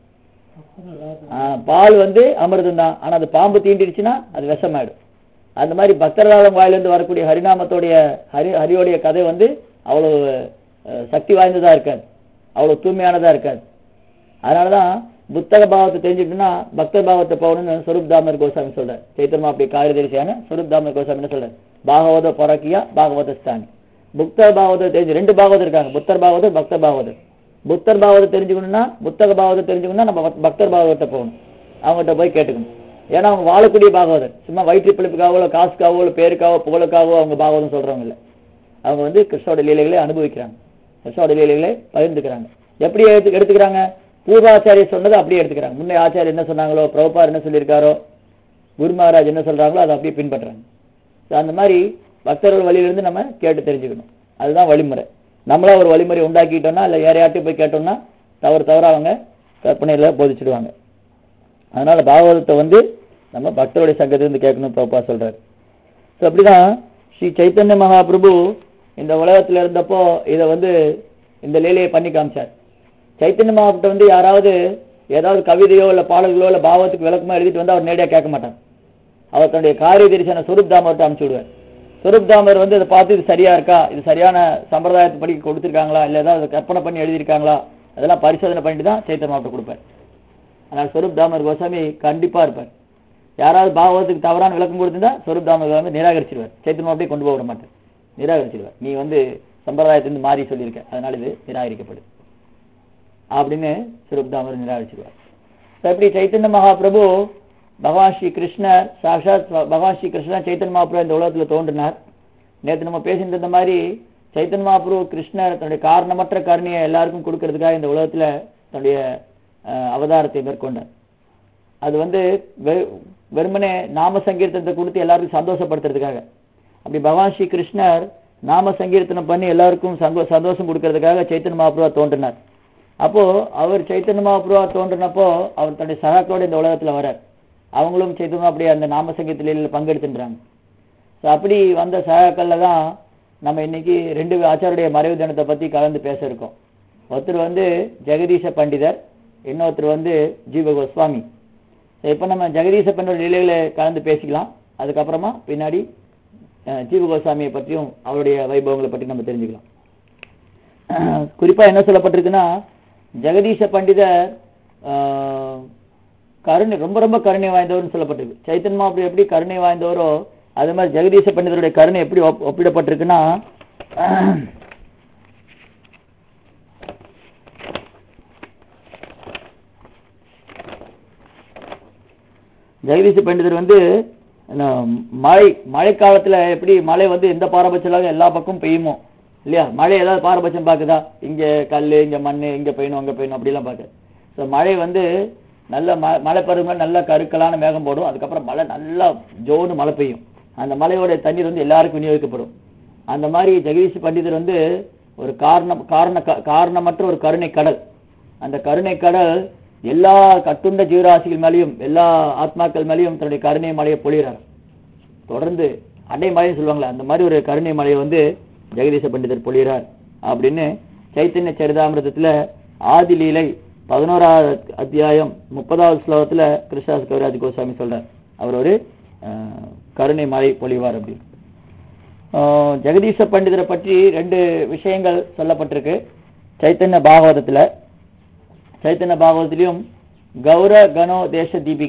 பால் வந்து அமிர்தம் தான், ஆனா அது பாம்பு தீண்டிடுச்சுன்னா அது விஷமாயிடும். அந்த மாதிரி பக்தர்காலம் வாயிலிருந்து வரக்கூடிய ஹரிநாமத்தோடைய ஹரியோடைய கதை வந்து அவ்வளவு சக்தி வாய்ந்ததா இருக்காது, அவ்வளவு தூய்மையானதா இருக்காது. அதனாலதான் புத்தக பாவத்தை தெரிஞ்சுக்கிட்டோம்னா பக்தர் பாவத்தை போகணும்னு ஸ்வரூப் தாமர் கோசாமி சொல்றார். சைத்தன்மா அப்படி காரியதரிசியான ஸ்வரூப் தாமர் கோசாமி என்ன சொல்றாரு, பாகவத பொறக்கியா பாகவத ஸ்தானி. புத்தர் பாவத்தை தெரிஞ்சு 2 பாகவதம் இருக்காங்க, புத்தர் பாகவதர் பக்தர் பாகவதர். புத்தர் பாவத்தை தெரிஞ்சுக்கணும்னா புத்தக பாவத்தை தெரிஞ்சுக்கணும்னா நம்ம பக்தர் பாகவத்தை போகணும், அவங்ககிட்ட போய் கேட்டுக்கணும். ஏன்னா அவங்க வாழக்கூடிய பாகவதர், சும்மா வயிற்று பிழைப்புக்காவோ காசுக்காவோ பேருக்காவோ புகழுக்காவோ அவங்க பாகவதம் சொல்றவங்க இல்லை. அவங்க வந்து கிருஷ்ணோட லீலைகளை அனுபவிக்கிறாங்க, கிருஷ்ணோட லீலைகளை பகிர்ந்துக்கிறாங்க. எப்படி எடுத்துக்கிறாங்க? பூர்வாச்சாரிய சொன்னதை அப்படியே எடுத்துக்கிறாங்க. முன்னே ஆச்சாரியர் என்ன சொன்னாங்களோ, பிரபுபார் என்ன சொல்லியிருக்காரோ, குரு மகாராஜ் என்ன சொல்றாங்களோ அதை அப்படியே பின்பற்றுறாங்க. அந்த மாதிரி பக்தர்கள் வழியிலிருந்து நம்ம கேட்டு தெரிஞ்சுக்கணும், அதுதான் வழிமுறை. நம்மளா ஒரு வழிமுறை உண்டாக்கிட்டோம்னா இல்லை யாரையாட்டையும் போய் கேட்டோம்னா தவறு அவங்க கற்பனையில போதிச்சிடுவாங்க. அதனால பாகவதத்தை வந்து நம்ம பக்தருடைய சங்கத்திலிருந்து கேட்கணும் பிரபுபா சொல்றாரு. அப்படிதான் ஸ்ரீ சைத்தன்ய மகாபிரபு இந்த உலகத்துல இருந்தப்போ இதை வந்து இந்த லீலையை பண்ணி காமிச்சார். சைத்தன்ய மகாபிரபு வந்து யாராவது ஏதாவது கவிதையோ இல்லை பாடல்களோ இல்லை பாகவத்துக்கு விளக்கமா எழுதிட்டு வந்து அவர் நேரடியாக கேட்க மாட்டார். அவர் தன்னுடைய காரியதரிசன ஸ்வரூப் தாமர்கிட்ட அனுப்பிச்சு விடுவார். ஸ்வரூப் தாமர் வந்து இதை பார்த்து இது சரியா இருக்கா, இது சரியான சம்பிரதாயத்தை படி கொடுத்துருக்காங்களா, இல்லை ஏதாவது கற்பனை பண்ணி எழுதியிருக்காங்களா, அதெல்லாம் பரிசோதனை பண்ணிட்டு தான் சைத்தன்ய மகாபிரபு கொடுப்பார். அதனால் ஸ்வரூப் தாமர் கோசாமி கண்டிப்பா இருப்பார். யாராவது பாகவதத்துக்கு தவறான விளக்கம் கொடுத்திருந்தா ஸ்வரூப் தாமர் கோசாமி நிராகரிச்சிருவார். சைத்தன்ய மகாபிரபு கொண்டு போக விட மாட்டார், நிராகரிச்சிருவார். நீ வந்து சம்பிரதாயத்திலிருந்து மாறி சொல்லியிருக்க, அதனால இது நிராகரிக்கப்படுது அப்படின்னு ஸ்வரூப் தாமர் நிராகரிச்சிருவார். எப்படி சைத்தன்ய மகாபிரபு பகவான் ஸ்ரீ கிருஷ்ணர் சாட்சாத் பகவான் ஸ்ரீ கிருஷ்ணர் சைத்தன்ய மகாபிரபு இந்த உலகத்துல தோன்றினார். நேற்று நம்ம பேசிட்டு இருந்த மாதிரி சைத்தன்ய மகாபிரபு கிருஷ்ணர் தன்னுடைய காரணமற்ற கருணையை எல்லாருக்கும் கொடுக்கறதுக்காக இந்த உலகத்துல தன்னுடைய அவதாரத்தை மேற்கொண்டார். அது வந்து வெறுமனே நாம சங்கீர்த்தனத்தை கொடுத்து எல்லாருக்கும் சந்தோஷப்படுத்துறதுக்காக. அப்படி பகவான் ஸ்ரீ கிருஷ்ணர் நாம சங்கீர்த்தனம் பண்ணி எல்லாருக்கும் சந்தோஷம் கொடுக்கறதுக்காக சைத்தன்ய மகாபிரபா தோன்றினார். அப்போ அவர் சைத்தன்ய மகாபிரபா தோன்றினப்போ அவர் தன்னுடைய சகாக்களோட இந்த உலகத்துல வரார். அவங்களும் சைத்தன்யா அப்படியே அந்த நாம சங்கீதத்தில பங்கெடுத்துன்றாங்க. அப்படி வந்த சகாக்கள்ல தான் நம்ம இன்னைக்கு 2 ஆச்சாருடைய மறைவு தினத்தை பத்தி கலந்து பேச இருக்கோம். ஒருத்தர் வந்து ஜெகதீச பண்டிதர், இன்னொருத்தர் வந்து ஜீவ கோஸ்வாமி. இப்ப நம்ம ஜெகதீச பண்டிதர் லீலைகளை கலந்து பேசிக்கலாம். அதுக்கப்புறமா பின்னாடி ஜீவ கோஸ்வாமியை பற்றியும் அவருடைய வைபவங்களை பற்றி நம்ம தெரிஞ்சுக்கலாம். குறிப்பா என்ன சொல்லப்பட்டிருக்குன்னா, ஜெகதீச பண்டிதர் கருணை ரொம்ப ரொம்ப கருணை வாய்ந்தவர்னு சொல்லப்பட்டிருக்கு. சைத்தன்ய மகாபிரபு எப்படி கருணை வாய்ந்தவரோ அதே மாதிரி ஜெகதீச பண்டிதருடைய கருணை எப்படி ஒப்பிடப்பட்டிருக்குன்னா, ஜெகதீச பண்டிதர் வந்து மழை காலத்துல எப்படி மழை வந்து எந்த பாரபட்சம் எல்லா பக்கமும் பெய்யுமோ இல்லையா, மழை ஏதாவது பாரபட்சம் பார்க்குதா, இங்க கல், இங்க மண், இங்க பெய்யணும் அங்க பெய்யணும் அப்படிலாம் பார்க்க. ஸோ மழை வந்து நல்ல மழை பருவம் நல்ல கருக்கலான மேகம் போடும், அதுக்கப்புறம் மழை நல்லா ஜோன்னு மழை பெய்யும், அந்த மழையோட தண்ணீர் வந்து எல்லாருக்கும் விநியோகிக்கப்படும். அந்த மாதிரி ஜெகதீஷ் பண்டிதர் வந்து ஒரு காரணமற்ற ஒரு கருணை கடல். அந்த கருணை கடல் எல்லா கட்டுண்ட ஜீவராசிகள் மேலேயும் எல்லா ஆத்மாக்கள் மேலேயும் தன்னுடைய கருணை மழையை பொழிகிறார். தொடர்ந்து அடை மழைன்னு சொல்லுவாங்களே, அந்த மாதிரி ஒரு கருணை மழையை வந்து ஜெகதீச பண்டிதர் பொழிகிறார் அப்படின்னு சைத்தன்ய சரிதாமிரதத்துல ஆதி லீலை 11வது அத்தியாயம் 30வது ஸ்லோகத்துல கிருஷ்ணதாஸ் கவிராஜ் கோஸ்வாமி சொல்றார், அவர் ஒரு கருணை மழை பொழிவார் அப்படின்னு. ஜெகதீச பண்டிதரை பற்றி 2 விஷயங்கள் சொல்லப்பட்டிருக்கு சைத்தன்ய பாகவதத்துல. சைத்தன்ய பாகவதத்திலையும் கௌர கணோ தேச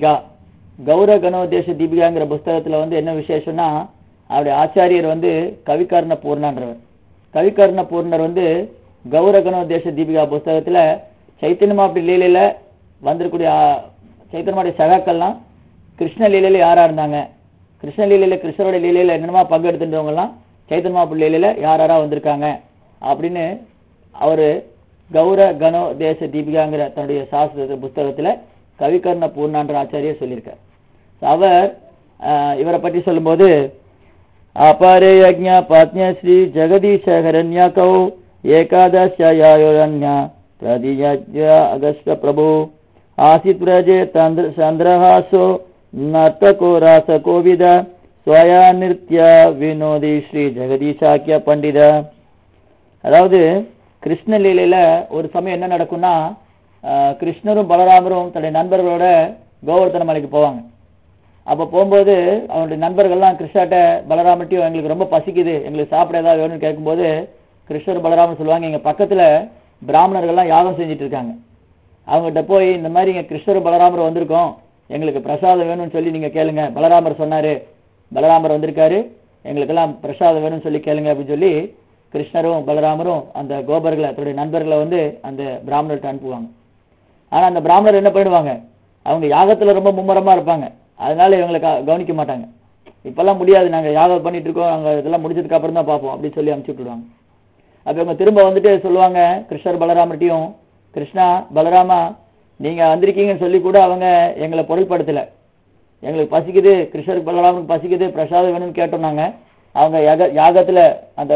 தீபிகாங்கிற புஸ்தகத்துல வந்து என்ன விசேஷம்னா, அவருடைய ஆச்சாரியர் வந்து கவிகர்ண பூர்ணன்றவர். கவிகர்ண பூர்ணர் வந்து கௌரகணோ தேச தீபிகா புஸ்தகத்துல சைத்தன்ய மகாபிரபு லீலையில வந்திருக்கூடிய சைத்தன்யனுடைய சகாக்கள்லாம் கிருஷ்ண லீலையில யாரா இருந்தாங்க, கிருஷ்ண லீலையில கிருஷ்ணருடைய லீலையில என்னென்னமா பங்கெடுத்துட்டவங்க எல்லாம் சைத்தன்ய மகாபிரபு லீலையில யாரா வந்திருக்காங்க அப்படின்னு அவரு கௌர கணோ தேச தீபிகாங்கிற தன்னுடைய சாஸ்திர புஸ்தகத்துல கவிகர்ண பூர்ணான்ற ஆச்சாரியர் சொல்லியிருக்கார். அவர் இவரை பற்றி சொல்லும்போது, அபாரே யஜ்ஞ பத்ஞ ஸ்ரீ ஜெகதீஷ ஹரண்யகௌ ஏகாதஸ்யாயோரண்ய பிரதியஜ்ய அகஸ்ட பிரபு ஆசித் பிரஜே சந்திரஹாசோ நர்த்தகோ ராச கோவித ஸ்வயா நிருத்ய வினோதி ஸ்ரீ ஜெகதீஷாக்கிய பண்டித. அதாவது கிருஷ்ண லீலையில ஒரு சமயம் என்ன நடக்கும்னா, கிருஷ்ணரும் பலராமரும் தன்னுடைய நண்பர்களோட கோவர்த்தன மலைக்கு போவாங்க. அப்ப போகும்போது அவனுடைய நண்பர்கள்லாம் கிருஷ்ணாட்ட பலராமட்டையும் எங்களுக்கு ரொம்ப பசிக்குது, எங்களுக்கு சாப்பிட ஏதாவது வேணும்னு கேட்கும்போது கிருஷ்ணர் பலராமர் சொல்லுவாங்க, எங்க பக்கத்துல பிராமணர்கள்லாம் யாகம் செஞ்சுட்டு இருக்காங்க, அவங்ககிட்ட போய் இந்த மாதிரி இங்க கிருஷ்ணரும் பலராமர் வந்திருக்கோம், எங்களுக்கு பிரசாதம் வேணும்னு சொல்லி நீங்க கேளுங்க, பலராமர் சொன்னாரு, பலராமர் வந்திருக்காரு, எங்களுக்கெல்லாம் பிரசாதம் வேணும்னு சொல்லி கேளுங்க அப்படின்னு சொல்லி கிருஷ்ணரும் பலராமரும் அந்த கோபர்களை தன்னுடைய நண்பர்களை வந்து அந்த பிராமணர்கிட்ட அனுப்புவாங்க. ஆனா அந்த பிராமணர் என்ன பண்ணிடுவாங்க, அவங்க யாகத்துல ரொம்ப மும்முரமா இருப்பாங்க, அதனால இவங்களை கவனிக்க மாட்டாங்க. இப்பெல்லாம் முடியாது, நாங்க யாகம் பண்ணிட்டு இருக்கோம், நாங்க இதெல்லாம் முடிச்சதுக்கு அப்புறம் தான் பார்ப்போம் அப்படின்னு சொல்லி அனுப்பிச்சு விட்டுடுவாங்க. அப்ப இவங்க திரும்ப வந்துட்டு சொல்லுவாங்க கிருஷ்ணர் பலராமர்ட்டையும், கிருஷ்ணா பலராமா நீங்க வந்திருக்கீங்கன்னு சொல்லி கூட அவங்க எங்களை பொருள்படுத்தல, எங்களுக்கு பசிக்குது, கிருஷ்ணருக்கு பலராமருக்கு பசிக்குது, பிரசாதம் வேணும்னு கேட்டோம், நாங்க அவங்க யாகத்துல அந்த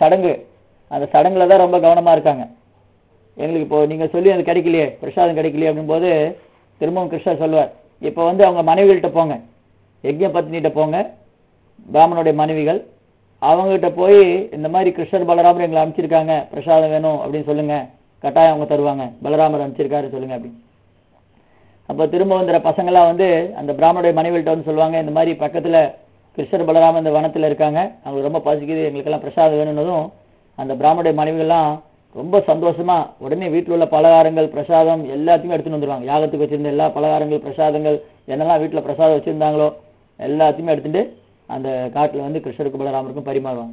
சடங்குல தான் ரொம்ப கவனமா இருக்காங்க, எங்களுக்கு இப்போ நீங்க சொல்லி அது கிடைக்கலையே, பிரசாதம் கிடைக்கலையே அப்படின் போது திரும்பவும் கிருஷ்ணர் சொல்லுவார், இப்ப வந்து அவங்க மனைவிகள்கிட்ட போங்க, யஜ்ஞ பத்னிகிட்ட போங்க, பிராமணனுடைய மனைவிகள், அவங்ககிட்ட போய் இந்த மாதிரி கிருஷ்ணர் பலராமர் எங்களை அனுப்பிச்சிருக்காங்க, பிரசாதம் வேணும் அப்படின்னு சொல்லுங்க, கட்டாயம் அவங்க தருவாங்க, பலராமர் அனுப்பிச்சிருக்காரு சொல்லுங்க அப்படின்னு. அப்ப திரும்ப வந்துற பசங்களாம் வந்து அந்த பிராமணனுடைய மனைவிகள்கிட்ட வந்து சொல்லுவாங்க, இந்த மாதிரி பக்கத்துல கிருஷ்ணர் பலராமர் இந்த வனத்துல இருக்காங்க, அவங்களுக்கு ரொம்ப பசிக்குது, எங்களுக்கெல்லாம் பிரசாதம் வேணும்னதும் அந்த பிராமணனுடைய மனைவிகள்லாம் ரொம்ப சந்தோஷமா உடனே வீட்டில் உள்ள பலகாரங்கள் பிரசாதம் எல்லாத்தையுமே எடுத்துட்டு வந்துருவாங்க. யாகத்துக்கு வச்சிருந்த எல்லா பலகாரங்கள் பிரசாதங்கள் என்னெல்லாம் வீட்டுல பிரசாதம் வச்சிருந்தாங்களோ எல்லாத்தையுமே எடுத்துட்டு அந்த காட்டுல வந்து கிருஷ்ணருக்கு பலராமருக்கும் பரிமாறுவாங்க.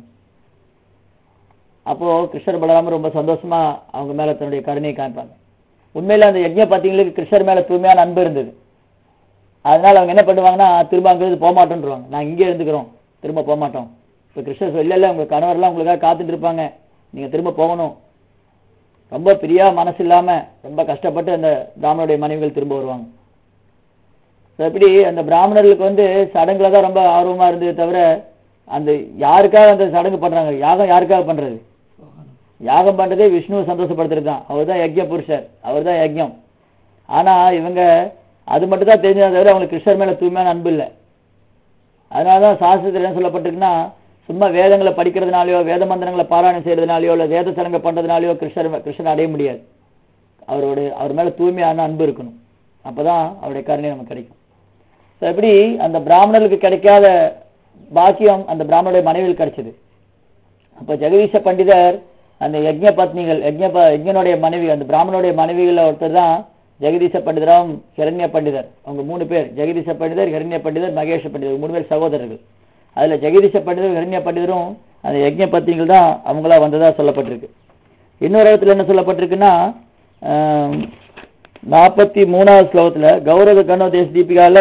அப்போ கிருஷ்ணர் பலராமர் ரொம்ப சந்தோஷமா அவங்க மேல தன்னுடைய கருணையை காமிப்பாங்க. உண்மையில அந்த யஜ்ஞ பத்திங்களுக்கு கிருஷ்ணர் மேல தூய்மையான அன்பு இருந்தது. அதனால அவங்க என்ன பண்ணுவாங்கன்னா, திரும்ப அங்கிருந்து போக மாட்டோம்ன்றாங்க, நாங்க இங்கே இருந்துக்கிறோம், திரும்ப போக மாட்டோம். இப்ப கிருஷ்ணர் இல்ல உங்க கணவர்லாம் உங்களுக்காக காத்துட்டு இருப்பாங்க, நீங்க திரும்ப போகணும். ரொம்ப பிரியா மனசு இல்லாம ரொம்ப கஷ்டப்பட்டு அந்த பிராமணருடைய மனைவிகள் திரும்ப வருவாங்க. எப்படி அந்த பிராமணர்களுக்கு வந்து சடங்குல தான் ரொம்ப ஆர்வமா இருந்தது தவிர, அந்த யாருக்காக அந்த சடங்கு பண்றாங்க, யாகம் யாருக்காக பண்றது, யாகம் பண்றதே விஷ்ணுவை சந்தோஷப்படுத்துறது தான், அவர் தான் யஜ்ஞ புருஷர், அவர் தான் யஜ்ஞம். ஆனா இவங்க அது மட்டும் தான் தெரிஞ்சதை தவிர அவங்களுக்கு கிருஷ்ணர் மேல தூய்மையான அன்பு இல்லை. அதனாலதான் சாஸ்திரத்தில் என்ன சொல்லப்பட்டிருக்குன்னா, சும்மா வேதங்களை படிக்கிறதுனாலயோ வேத மந்திரங்களை பாராயணம் செய்யறதுனாலயோ இல்ல வேத சடங்கை பண்றதுனாலயோ கிருஷ்ணன் அடைய முடியாது. அவர் மேல தூய்மையான அன்பு இருக்கணும், அப்பதான் அவருடைய கருணை நமக்கு கிடைக்கும். எப்படி அந்த பிராமணர்களுக்கு கிடைக்காத பாக்கியம் அந்த பிராமணருடைய மனைவியில் கிடைச்சது. அப்ப ஜெகதீஷ பண்டிதர் அந்த யஜ்ஞ பத்னிகள் யஜ்ஞனுடைய மனைவி அந்த பிராமணனுடைய மனைவிகள் ஒருத்தர் தான் ஜெகதீச பண்டிதராவும் ஹிரண்ய பண்டிதர், அவங்க 3 பேர், ஜெகதீச பண்டிதர், ஹிரண்ய பண்டிதர், மகேஷ பண்டிதர், 3 பேர் சகோதரர்கள். அதுல ஜெகதீச பண்டிதர் ஹிரண்ய பண்டிதரும் அந்த யஜ்ஞ பத்தினிகள் தான் அவங்களா வந்ததா சொல்லப்பட்டிருக்கு. இன்னொரு இடத்துல என்ன சொல்லப்பட்டிருக்குன்னா 43வது ஸ்லோகத்துல கௌரவ கணோதேஷ் தீபிகால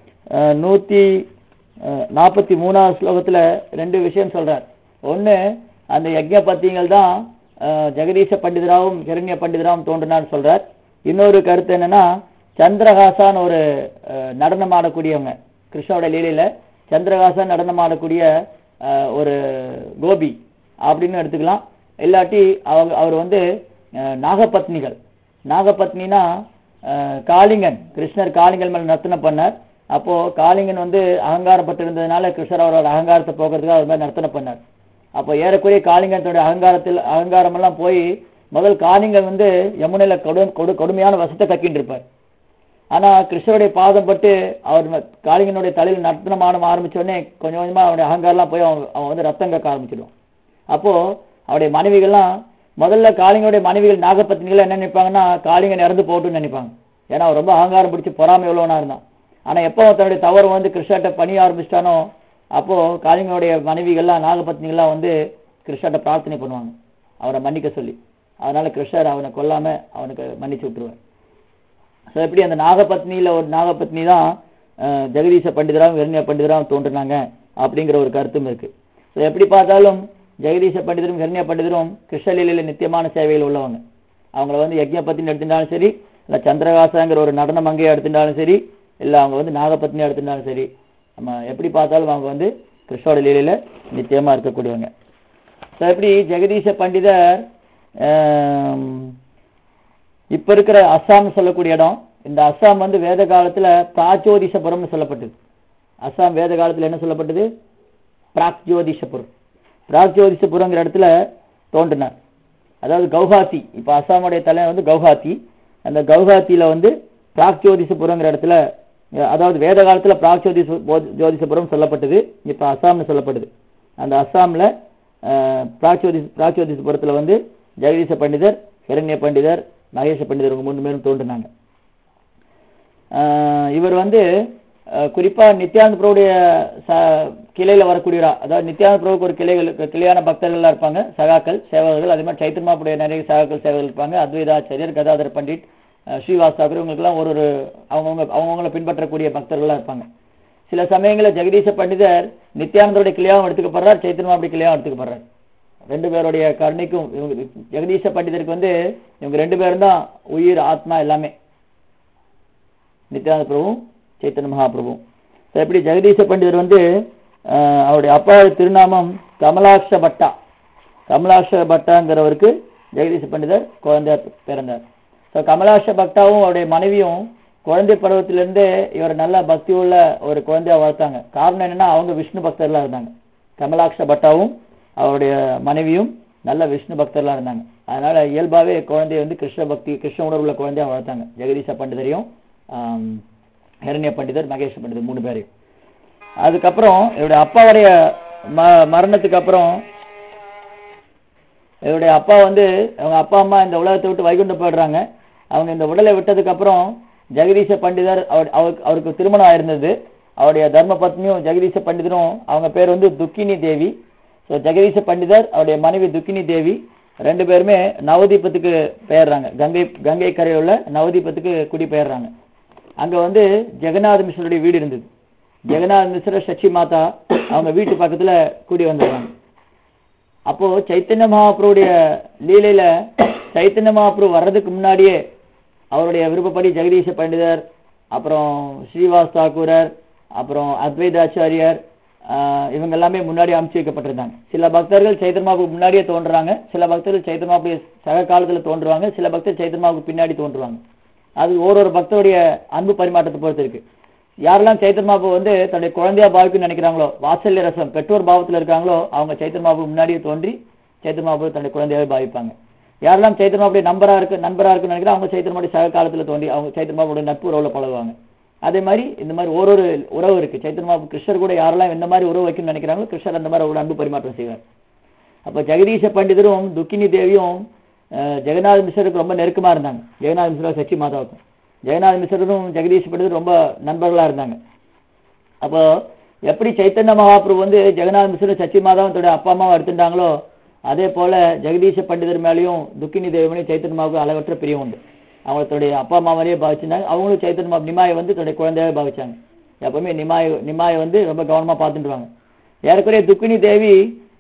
143வது ஸ்லோகத்துல 2 விஷயம் சொல்றார். ஒண்ணு, அந்த யஜ்ஞ பத்தினிகள் தான் ஜெகதீச பண்டிதராவும் ஹிரண்ய பண்டிதராவும் தோன்றினான்னு சொல்றார். இன்னொரு கருத்து என்னன்னா, சந்திரகாசான்னு ஒரு நடனம் ஆடக்கூடியவங்க, கிருஷ்ணோட லீலையில சந்திரகாசன் நடனம் ஆடக்கூடிய ஒரு கோபி அப்படின்னு எடுத்துக்கலாம். இல்லாட்டி அவர் வந்து நாகபத்னிகள். நாகபத்னினா காளிங்கன், கிருஷ்ணர் காளிங்கன் மேல நர்த்தனம் பண்ணார். அப்போ காளிங்கன் வந்து அகங்காரப்பட்டு இருந்ததுனால கிருஷ்ணர் அவரோட அகங்காரத்தை போக்குறதுக்காக அவர் மாதிரி நர்த்தனம் பண்ணார். அப்போ ஏறக்குறைய காளிங்கனுடைய அகங்காரம் எல்லாம் போய் முதல் காளிங்கன் வந்து யமுனையில கொடுமையான வசத்தை கக்கிட்டு இருப்பார். ஆனா கிருஷ்ணருடைய பாதம் பட்டு அவர் காளிங்கனுடைய தலையில் நர்த்தனம் ஆரம்பிச்ச உடனே கொஞ்சம் கொஞ்சமா அவருடைய அகங்காரம்லாம் போய் அவன் வந்து ரத்தம் கக்க ஆரம்பிச்சிடுவான். அப்போ அவருடைய மனைவிகள்லாம் முதல்ல காளிங்கனுடைய மனைவிகள் நாகபத்னிகள் என்ன நினைப்பாங்கன்னா, காளிங்கன் இறந்து போட்டுன்னு நினைப்பாங்க. ஏன்னா அவர் ரொம்ப அகங்காரம் பிடிச்சி பொறாமை உள்ளவனா இருந்தான். ஆனா எப்போ தன்னுடைய தவறு வந்து கிருஷ்ணர்கிட்ட பணிய ஆரம்பிச்சிட்டானோ அப்போ காளிங்கனுடைய மனைவிகள்லாம் நாகபத்னிகள்லாம் வந்து கிருஷ்ணர்கிட்ட பிரார்த்தனை பண்ணுவாங்க அவரை மன்னிக்க சொல்லி. அதனால கிருஷ்ணர் அவனை கொல்லாம அவனுக்கு மன்னிச்சு விட்டுருவார். ஸோ எப்படி அந்த நாகபத்னியில ஒரு நாகபத்னி தான் ஜெகதீச பண்டிதராகவும் ஹிரண்ய பண்டிதராகவும் தோன்றினாங்க அப்படிங்கிற ஒரு கருத்தும் இருக்கு. ஸோ எப்படி பார்த்தாலும் ஜெகதீச பண்டிதரும் ஹிரண்ய பண்டிதரும் கிருஷ்ணலீலையில நித்தியமான சேவையில் உள்ளவங்க. அவங்கள வந்து யஜ்ஞ பத்தினி எடுத்துட்டாலும் சரி, இல்லை சந்திரகாசாங்கிற ஒரு நடனம் அங்கேயே எடுத்துட்டாலும் சரி, இல்லை அவங்க வந்து நாகபத்னி எடுத்துட்டாலும் சரி, நம்ம எப்படி பார்த்தாலும் அவங்க வந்து கிருஷ்ணோட லீலையில நிச்சயமா இருக்கக்கூடியவங்க. ஸோ எப்படி ஜெகதீச பண்டிதர் இப்ப இருக்கிற அஸ்ஸாம் சொல்லக்கூடிய இடம், இந்த அஸ்ஸாம் வந்து வேத காலத்துல பிராச்சோதிசபுரம்னு சொல்லப்பட்டது. அஸ்ஸாம் வேத காலத்துல என்ன சொல்லப்பட்டது? பிராக்ஜோதிஷபுரம். பிராக்ஜோதிஷபுரங்கிற இடத்துல தோன்றினார். அதாவது கவுஹாத்தி, இப்ப அஸ்ஸாமுடைய தலைவர் வந்து கவுஹாத்தி. அந்த கவுஹாத்தியில வந்து பிராக்ஜோதிஷபுரங்கிற இடத்துல, அதாவது வேத காலத்துல பிராக்ஜோதிஷபுரம் சொல்லப்பட்டது, இப்ப அஸ்ஸாம்னு சொல்லப்படுது. அந்த அஸ்ஸாம்ல பிராக்ஜோதிஷபுரத்துல வந்து ஜெகதீச பண்டிதர், ஹிரண்ய பண்டிதர், மகேஷ பண்டிதர் 3 பேரும் தோன்றினாங்க. இவர் வந்து குறிப்பா நித்யானந்த பிரபுடைய கிளையில வரக்கூடியவரா, அதாவது நித்யானந்த பிரபுக்கு ஒரு கிளையான பக்தர்கள்லாம் இருப்பாங்க, சகாக்கள் சேவகர்கள். அதே மாதிரி சைத்தன்ய மகாபிரபுடைய நிறைய சகாக்கள் சேவகர்கள் இருப்பாங்க. அத்வைதாச்சாரியர், கதாதர பண்டிட், ஸ்ரீவாஸ் தாக்கூர், இவங்களுக்கெல்லாம் ஒரு அவங்கவுங்களை பின்பற்றக்கூடிய பக்தர்கள்லாம் இருப்பாங்க. சில சமயங்களில் ஜெகதீச பண்டிதர் நித்யானந்தருடைய கிளையாவும் எடுத்துக்கப்படுறார், சைத்தன்ய மகாபிரபுடைய கிளையாவும் எடுத்துக்கப்படுறார். 2 பேருடைய கருணைக்கும் ஜெகதீச பண்டிதருக்கு வந்து இவங்க 2 பேரும் தான் உயிர், ஆத்மா எல்லாமே, நித்யானந்த பிரபுவும் சைத்தன்ய மகாபிரபுவும். எப்படி ஜெகதீச பண்டிதர் வந்து அவருடைய அப்பாவுடைய திருநாமம் கமலாட்ச பட்டா. கமலாட்ச பட்டாங்கிறவருக்கு ஜெகதீச பண்டிதர் குழந்தை பிறந்தார். ஸோ கமலாட்ச பக்தாவும் அவருடைய மனைவியும் குழந்தை பருவத்திலிருந்தே இவர் நல்ல பக்தி உள்ள ஒரு குழந்தையா வளர்த்தாங்க. காரணம் என்னன்னா, அவங்க விஷ்ணு பக்தர்களா இருந்தாங்க. கமலாட்ச பட்டாவும் அவருடைய மனைவியும் நல்ல விஷ்ணு பக்தர்களா இருந்தாங்க. அதனால இயல்பாவே குழந்தைய வந்து கிருஷ்ண உணர்வுள்ள குழந்தையா வளர்த்தாங்க. ஜெகதீச பண்டிதரையும் ஹிரண்ய பண்டிதர், மகேஷ பண்டிதர் 3 பேரையும். அதுக்கப்புறம் இவருடைய அப்பாவுடைய மரணத்துக்கு அப்புறம் இவருடைய அப்பா வந்து, அவங்க அப்பா அம்மா இந்த உலகத்தை விட்டு வைகுண்டம் போயிடுறாங்க. அவங்க இந்த உடலை விட்டதுக்கு அப்புறம் ஜெகதீச பண்டிதர் அவருக்கு திருமணம் ஆயிருந்தது. அவருடைய தர்ம பத்னியும் ஜெகதீச பண்டிதரும், அவங்க பேர் வந்து துக்கினி தேவி. ஸோ ஜெகதீச பண்டிதர் அவருடைய மனைவி துக்கினி தேவி 2 பேருமே நவதீபத்துக்கு பெயர்றாங்க. கங்கை கரையில் உள்ள நவதீபத்துக்கு குடி பெயர்றாங்க. அங்க வந்து ஜெகநாத மிஸ்ரருடைய வீடு இருந்தது. ஜெகநாத மிஸ்ர, சச்சி மாதா அவங்க வீட்டு பக்கத்துல கூடி வந்துடுறாங்க. அப்போ சைத்தன்ய மகாபிரபுடைய லீலையில சைத்தன்ய மகாபிரபு வர்றதுக்கு முன்னாடியே அவருடைய விருப்பப்படி ஜெகதீச பண்டிதர், அப்புறம் ஸ்ரீவாஸ் தாக்கூரர், அப்புறம் அத்வைதாச்சாரியர், இவங்க எல்லாமே முன்னாடி அனுப்பிச்சு வைக்கப்பட்டிருந்தாங்க. சில பக்தர்கள் சைத்தன்ய மகாபிரபு முன்னாடியே தோன்றுறாங்க, சில பக்தர்கள் சைத்தன்ய மகாபிரபு சக காலத்துல தோன்றுவாங்க, சில பக்தர் சைத்தன்ய மகாபிரபு பின்னாடி தோன்றுவாங்க. அது ஒரு பக்தருடைய அன்பு பரிமாற்றத்தை பொறுத்து இருக்கு. யாரெல்லாம் சைத்தன்ய மகாபிரபு வந்து தன்னுடைய குழந்தையா பாவிக்குன்னு நினைக்கிறாங்களோ, வாத்சல்ய ரசம் பெற்றோர் பாவத்துல இருக்காங்களோ, அவங்க சைத்தன்ய மகாபிரபு முன்னாடியே தோன்றி சைத்தன்ய மகாபிரபு தன்னுடைய குழந்தையாவே பாவிப்பாங்க. யாரெல்லாம் சைத்தன்ய மகாபிரபு நண்பரா இருக்குன்னு நினைக்கிறா, அவங்க சைத்தன்ய மகாபிரபு சக காலத்துல தோன்றி அவங்க சைத்தன்ய மகாபிரபுடைய நட்பு உறவுல பழகுவாங்க. அதே மாதிரி இந்த மாதிரி ஒரு உறவு இருக்கு. சைத்தன்ய மகாபிரபு கிருஷ்ணர் கூட யாரெல்லாம் இந்த மாதிரி உறவு வைக்கணும்னு நினைக்கிறாங்களோ, கிருஷ்ணர் அந்த மாதிரி ஒரு அன்பு பரிமாற்றம் செய்வார். அப்ப ஜெகதீச பண்டிதரும் துக்கினி தேவியும் ஜெகநாத மிஸ்ரருக்கு ரொம்ப நெருக்கமா இருந்தாங்க. ஜெகநாத மிஸ்ரா, சச்சி மாதாவுக்கும். ஜெகநாத மிஸ்ரரும் ஜெகதீஷ் பண்டிதரும் ரொம்ப நண்பர்களா இருந்தாங்க. அப்போ எப்படி சைத்தன்ய மகாபிரபு வந்து ஜெகநாத மிஸ்ரர் சச்சி மாதாவும் தன்னுடைய அப்பா அம்மாவை எடுத்துட்டாங்களோ அதே போல ஜெகதீஷ பண்டிதர் மேலேயும் துக்கினி தேவமணி சைத்தன்ய மகாபிரபு அளவற்ற பிரியம் உண்டு. அவங்களுடைய அப்பா அம்மா மாதிரியே பாவிச்சிருந்தாங்க. அவங்களும் சைத்தன்ய மகா நிமாயை வந்து தன்னுடைய குழந்தையாவே பாவிச்சாங்க. எப்பவுமே நிமாயை வந்து ரொம்ப கவனமா பார்த்துட்டுருவாங்க. ஏறக்குறைய துக்கினி தேவி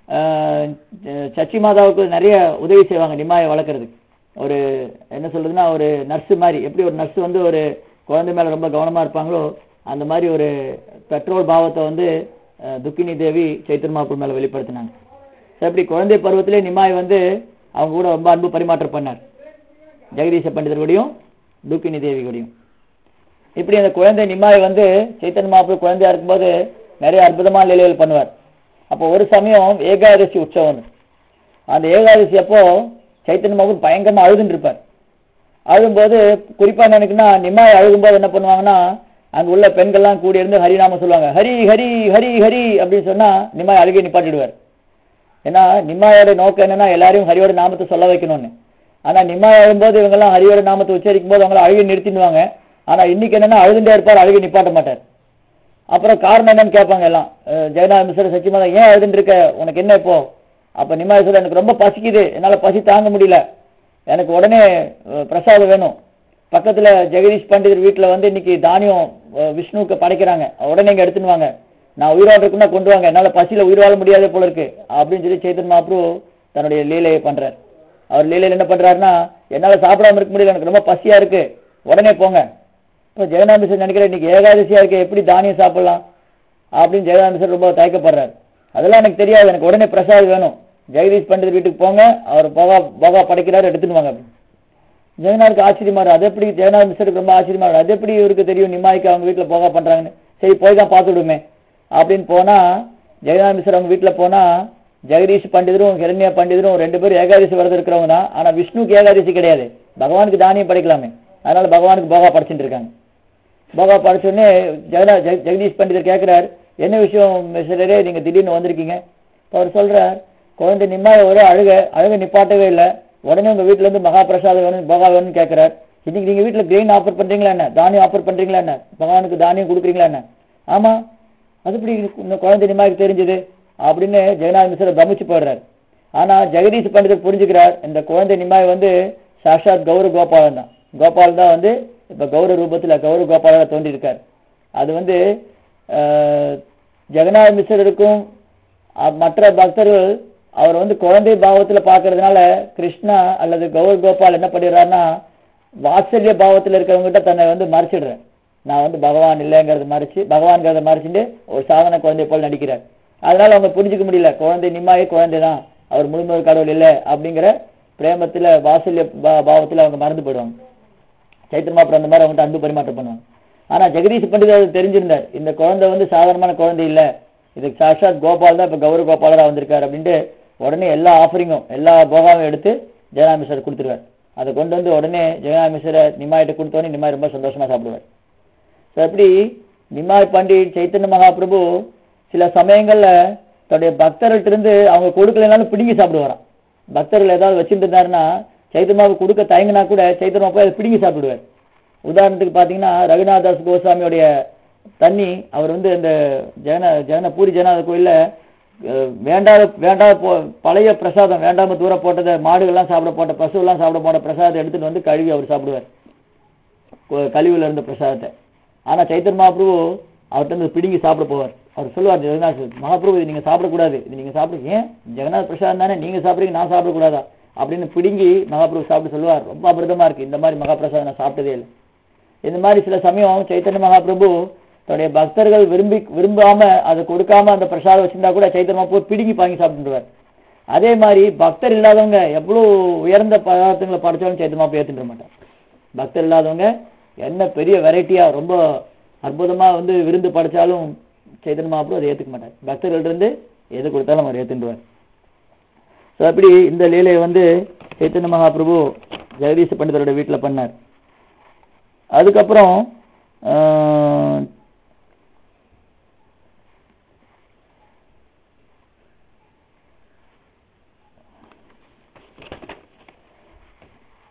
சச்சி மாதாவுக்கு நிறைய உதவி செய்வாங்க நிமாயை வளர்க்கறதுக்கு. ஒரு என்ன சொல்றதுன்னா ஒரு நர்ஸு மாதிரி, எப்படி ஒரு நர்ஸ் வந்து ஒரு குழந்தை மேல ரொம்ப கவனமா இருப்பாங்களோ அந்த மாதிரி ஒரு பெட்ரோல் பாவத்தை வந்து துக்கினி தேவி சைத்தன்ய மகாபிரபு மேல வெளிப்படுத்தினாங்க. அப்படி குழந்தை பருவத்திலே நிமாய் வந்து அவங்க கூட ரொம்ப அன்பு பரிமாற்றம் பண்ணார், ஜெகதீஷ பண்டிதர் கூடயும் துக்கினி தேவி கூடயும். இப்படி அந்த குழந்தை நிமாய் வந்து சைத்தன்ய மகாபிரபு குழந்தையா இருக்கும்போது நிறைய அற்புதமான லீலைகள் பண்ணுவார். அப்போ ஒரு சமயம் ஏகாதசி உற்சவம். அந்த ஏகாதசி அப்போ சைத்தன்ய மகாபிரபு பயங்கரமா அழுதுன்னு இருப்பார். அழுகும்போது குறிப்பா நினைக்குன்னா நிமாய் அழுகும்போது என்ன பண்ணுவாங்கன்னா அங்க உள்ள பெண்கள்லாம் கூடி இருந்து ஹரிநாமம் சொல்லுவாங்க. ஹரி ஹரி ஹரி ஹரி அப்படின்னு சொன்னா நிமாய் அழுகை நிப்பாட்டிடுவார். ஏன்னா நிமாயோட நோக்கம் என்னன்னா எல்லாரையும் ஹரியோட நாமத்தை சொல்ல வைக்கணும்னு. ஆனா நிமாய் அழும்போது இவங்கெல்லாம் ஹரியோட நாமத்தை உச்சரிக்கும் போது அவங்களை அழுகை நிறுத்திடுவாங்க. ஆனா இன்னைக்கு என்னன்னா அழுதுண்டே இருப்பார், அழுகை நிப்பாட்ட மாட்டார். அப்புறம் காரணம் என்னன்னு கேட்பாங்க எல்லாம். ஜெகநாத மிஸ்ரர் சச்சி மாதா ஏன் அழுதுன்னு இருக்க, உனக்கு என்ன இப்போ? அப்ப நிமாய் சொல்ல எனக்கு ரொம்ப பசிக்குது, என்னால பசி தாங்க முடியல, எனக்கு உடனே பிரசாதம் வேணும். பக்கத்துல ஜெகதீஷ் பண்டிதர் வீட்டுல வந்து இன்னைக்கு தானியம் விஷ்ணுவுக்கு படைக்கிறாங்க, உடனே இங்க எடுத்துன்னு வாங்க, நான் உயிரோடு இருக்குன்னா கொண்டு வாங்க, என்னால பசியில உயிர் வாழ முடியாதே போல இருக்கு அப்படின்னு சொல்லி சைத்தன்ய மகாபிரபு தன்னுடைய லீலையை பண்றார். அவர் லீலையில என்ன பண்றாருன்னா என்னால சாப்பிடாம இருக்க முடியல, எனக்கு ரொம்ப பசியா இருக்கு, உடனே போங்க. இப்போ ஜெகநாத மிஸ்ரர் நினைக்கிறேன் இன்னைக்கு ஏகாதசியா இருக்கு, எப்படி தானியம் சாப்பிடலாம் அப்படின்னு ஜெகநாத மிஸ்ரர் ரொம்ப தயக்கப்படுறாரு. அதெல்லாம் எனக்கு தெரியாது, எனக்கு உடனே பிரசாதம் வேணும், ஜெகதீஷ் பண்டிதர் வீட்டுக்கு போங்க, அவர் போகா படைக்கிறாரு, எடுத்துன்னு வாங்க. ஜெகநாதுக்கு ஆச்சரியமா அது எப்படி, ஜெகநாத மிஸ்ரருக்கு ரொம்ப ஆச்சரியமா அது எப்படி இவருக்கு தெரியும் நிமாய்க்கு அவங்க வீட்டுல போகா பண்றாங்கன்னு. சரி போய் தான் பார்த்து விடுமே அப்படின்னு போனா ஜெகநாத மிஸ்ரர் அவங்க வீட்டுல போனா ஜெகதீஷ் பண்டிதரும் ஹிரண்ய பண்டிதரும் ரெண்டு பேரும் ஏகாதசி விரதம் இருக்கிறவங்க தான். ஆனா விஷ்ணுக்கு ஏகாதசி கிடையாது, பகவானுக்கு தானியம் படைக்கலாமே, அதனால பகவானுக்கு போகா படைச்சுட்டு இருக்காங்க. போகா படைச்சோடனே ஜெகதீஷ் பண்டிதர் கேட்கிறார், என்ன விஷயம் மிஸ்ரரே நீங்க திடீர்னு வந்திருக்கீங்க? அவர் சொல்றார், குழந்தை நிம்மாய ஒரே அழுக நிப்பாட்டவே இல்லை, உடனே உங்க வீட்டுல இருந்து மகா பிரசாதம் வேணும் போகா வேணும்னு கேட்கிறார். இன்னைக்கு நீங்க வீட்டுல கிரெயின் ஆஃபர் பண்றீங்களா என்ன, தானியம் ஆஃபர் பண்றீங்களா என்ன, பகவானுக்கு தானியம் கொடுக்குறீங்களா என்ன? ஆமா, அது இப்படி இந்த குழந்தை நிம்மாய்க்கு தெரிஞ்சது அப்படின்னு ஜெகநாத மிஸ்ரர் பிரமிச்சு போடுறாரு. ஆனா ஜெகதீஷ் பண்டிதர் புரிஞ்சுக்கிறார், இந்த குழந்தை நிம்மாய் வந்து சாட்சாத் கௌர கோபாலன் தான். கோபால் தான் வந்து இப்ப கௌர ரூபத்துல கௌர கோபாலாக தோன்றி இருக்கார். அது வந்து ஜெகநாத மிஸ்ரருக்கும் மற்ற பக்தர்கள் அவர் வந்து குழந்தை பாவத்துல பாக்குறதுனால கிருஷ்ணா அல்லது கௌர் கோபால் என்ன பண்ணிடுறாருன்னா வாத்சல்ய பாவத்துல இருக்கிறவங்ககிட்ட தன்னை வந்து மறைச்சிடுறேன், நான் வந்து பகவான் இல்லைங்கிறத மறைச்சு பகவான்கிறத மறைச்சிட்டு ஒரு சாதன குழந்தை போல் நடிக்கிறார். அதனால அவங்க புரிஞ்சுக்க முடியல குழந்தை நிம்மாயே குழந்தை தான், அவர் முழுமுதல் கடவுள் இல்லை அப்படிங்கிற பிரேமத்துல வாத்சல்ய பாவத்துல அவங்க மறந்து போயிடுவாங்க. சைத்தன்ய மகாபிரபு அந்த மாதிரி அவங்ககிட்ட அன்பு பரிமாற்றம் பண்ணுவாங்க. ஆனா ஜெகதீஷ் பண்டிதர் தெரிஞ்சிருந்தார், இந்த குழந்தை வந்து சாதாரணமான குழந்தை இல்லை, இதுக்கு சாட்சாத் கோபால் தான் இப்ப கௌர கோபாலரா வந்திருக்காரு அப்படின்ட்டு உடனே எல்லா ஆஃபரிங்கும் எல்லா போகாவும் எடுத்து ஜெகநாத மிஸ்ரர் கொடுத்துருவார். அதை கொண்டு வந்து உடனே ஜெகநாத மிஸ்ரரை நிம்மாயிட்ட கொடுத்தோடனே நிம்மாய் ரொம்ப சந்தோஷமா சாப்பிடுவார். ஸோ அப்படி நிம்மாய் பண்டிட் சைத்தன்ய மகாபிரபு சில சமயங்கள்ல தன்னுடைய பக்தர்கள்ட்ட இருந்து அவங்க கொடுக்கலனாலும் பிடுங்கி சாப்பிடுவாராம். பக்தர்கள் ஏதாவது வச்சுட்டு இருந்தாருன்னா சைத்தன்யாவுக்கு கொடுக்க தயங்கினா கூட சைத்தன்யா போய் அதை பிடுங்கி சாப்பிடுவார். உதாரணத்துக்கு பாத்தீங்கன்னா ரகுநாதாஸ் கோஸ்வாமியோடைய தண்ணி அவர் வந்து இந்த பூரி ஜெகநாத கோயில்ல வேண்டாத பழைய பிரசாதம் வேண்டாம தூர போட்டதை மாடுகள்லாம் சாப்பிட போட்ட பசுவெல்லாம் சாப்பிட போட்ட பிரசாதத்தை எடுத்துட்டு வந்து கழுவி அவர் சாப்பிடுவார், கழிவுல இருந்த பிரசாதத்தை. ஆனா சைத்தன்ய மகாபிரபு அவர்கிட்ட இருந்து பிடுங்கி சாப்பிட போவார். அவர் சொல்லுவார், ஜெகநாத் மகாபிரபு இது நீங்க சாப்பிடக்கூடாது, இது நீங்க சாப்பிடுங்க, ஏன் ஜெகநாத் பிரசாதம் தானே, நீங்க சாப்பிடுறீங்க, நான் சாப்பிடக்கூடாதா அப்படின்னு பிடுங்கி மகாபிரபு சாப்பிட்டு சொல்லுவார், ரொம்ப அமிர்தமா இருக்கு, இந்த மாதிரி மகாபிரசாதம் நான் சாப்பிட்டதே இல்லை. இந்த மாதிரி சில சமயம் சைத்தன்ய மகாபிரபு தன்னுடைய பக்தர்கள் விரும்பாம அதை கொடுக்காம அந்த பிரசாதம் வச்சிருந்தா கூட சைத்தன்ய மகாபிரபு பிடுங்கி வாங்கி சாப்பிட்டுருவார். அதே மாதிரி பக்தர் இல்லாதவங்க எவ்வளவு உயர்ந்த பதார்த்தங்களை படைச்சாலும் சைத்தன்ய மகாபிரபு ஏற்றுக்க மாட்டார். பக்தர் இல்லாதவங்க என்ன பெரிய வெரைட்டியா ரொம்ப அற்புதமா வந்து விருந்து படைச்சாலும் சைத்தன்ய மகாபிரபு அதை ஏற்றுக்க மாட்டார். பக்தர்கள் இருந்து எது கொடுத்தாலும் அவர் ஏற்றுடுவார். ஸோ அப்படி இந்த லீலையை வந்து சைத்தன்ய மகாபிரபு ஜெகதீஷ பண்டிதரோட வீட்டில் பண்ணார். அதுக்கப்புறம்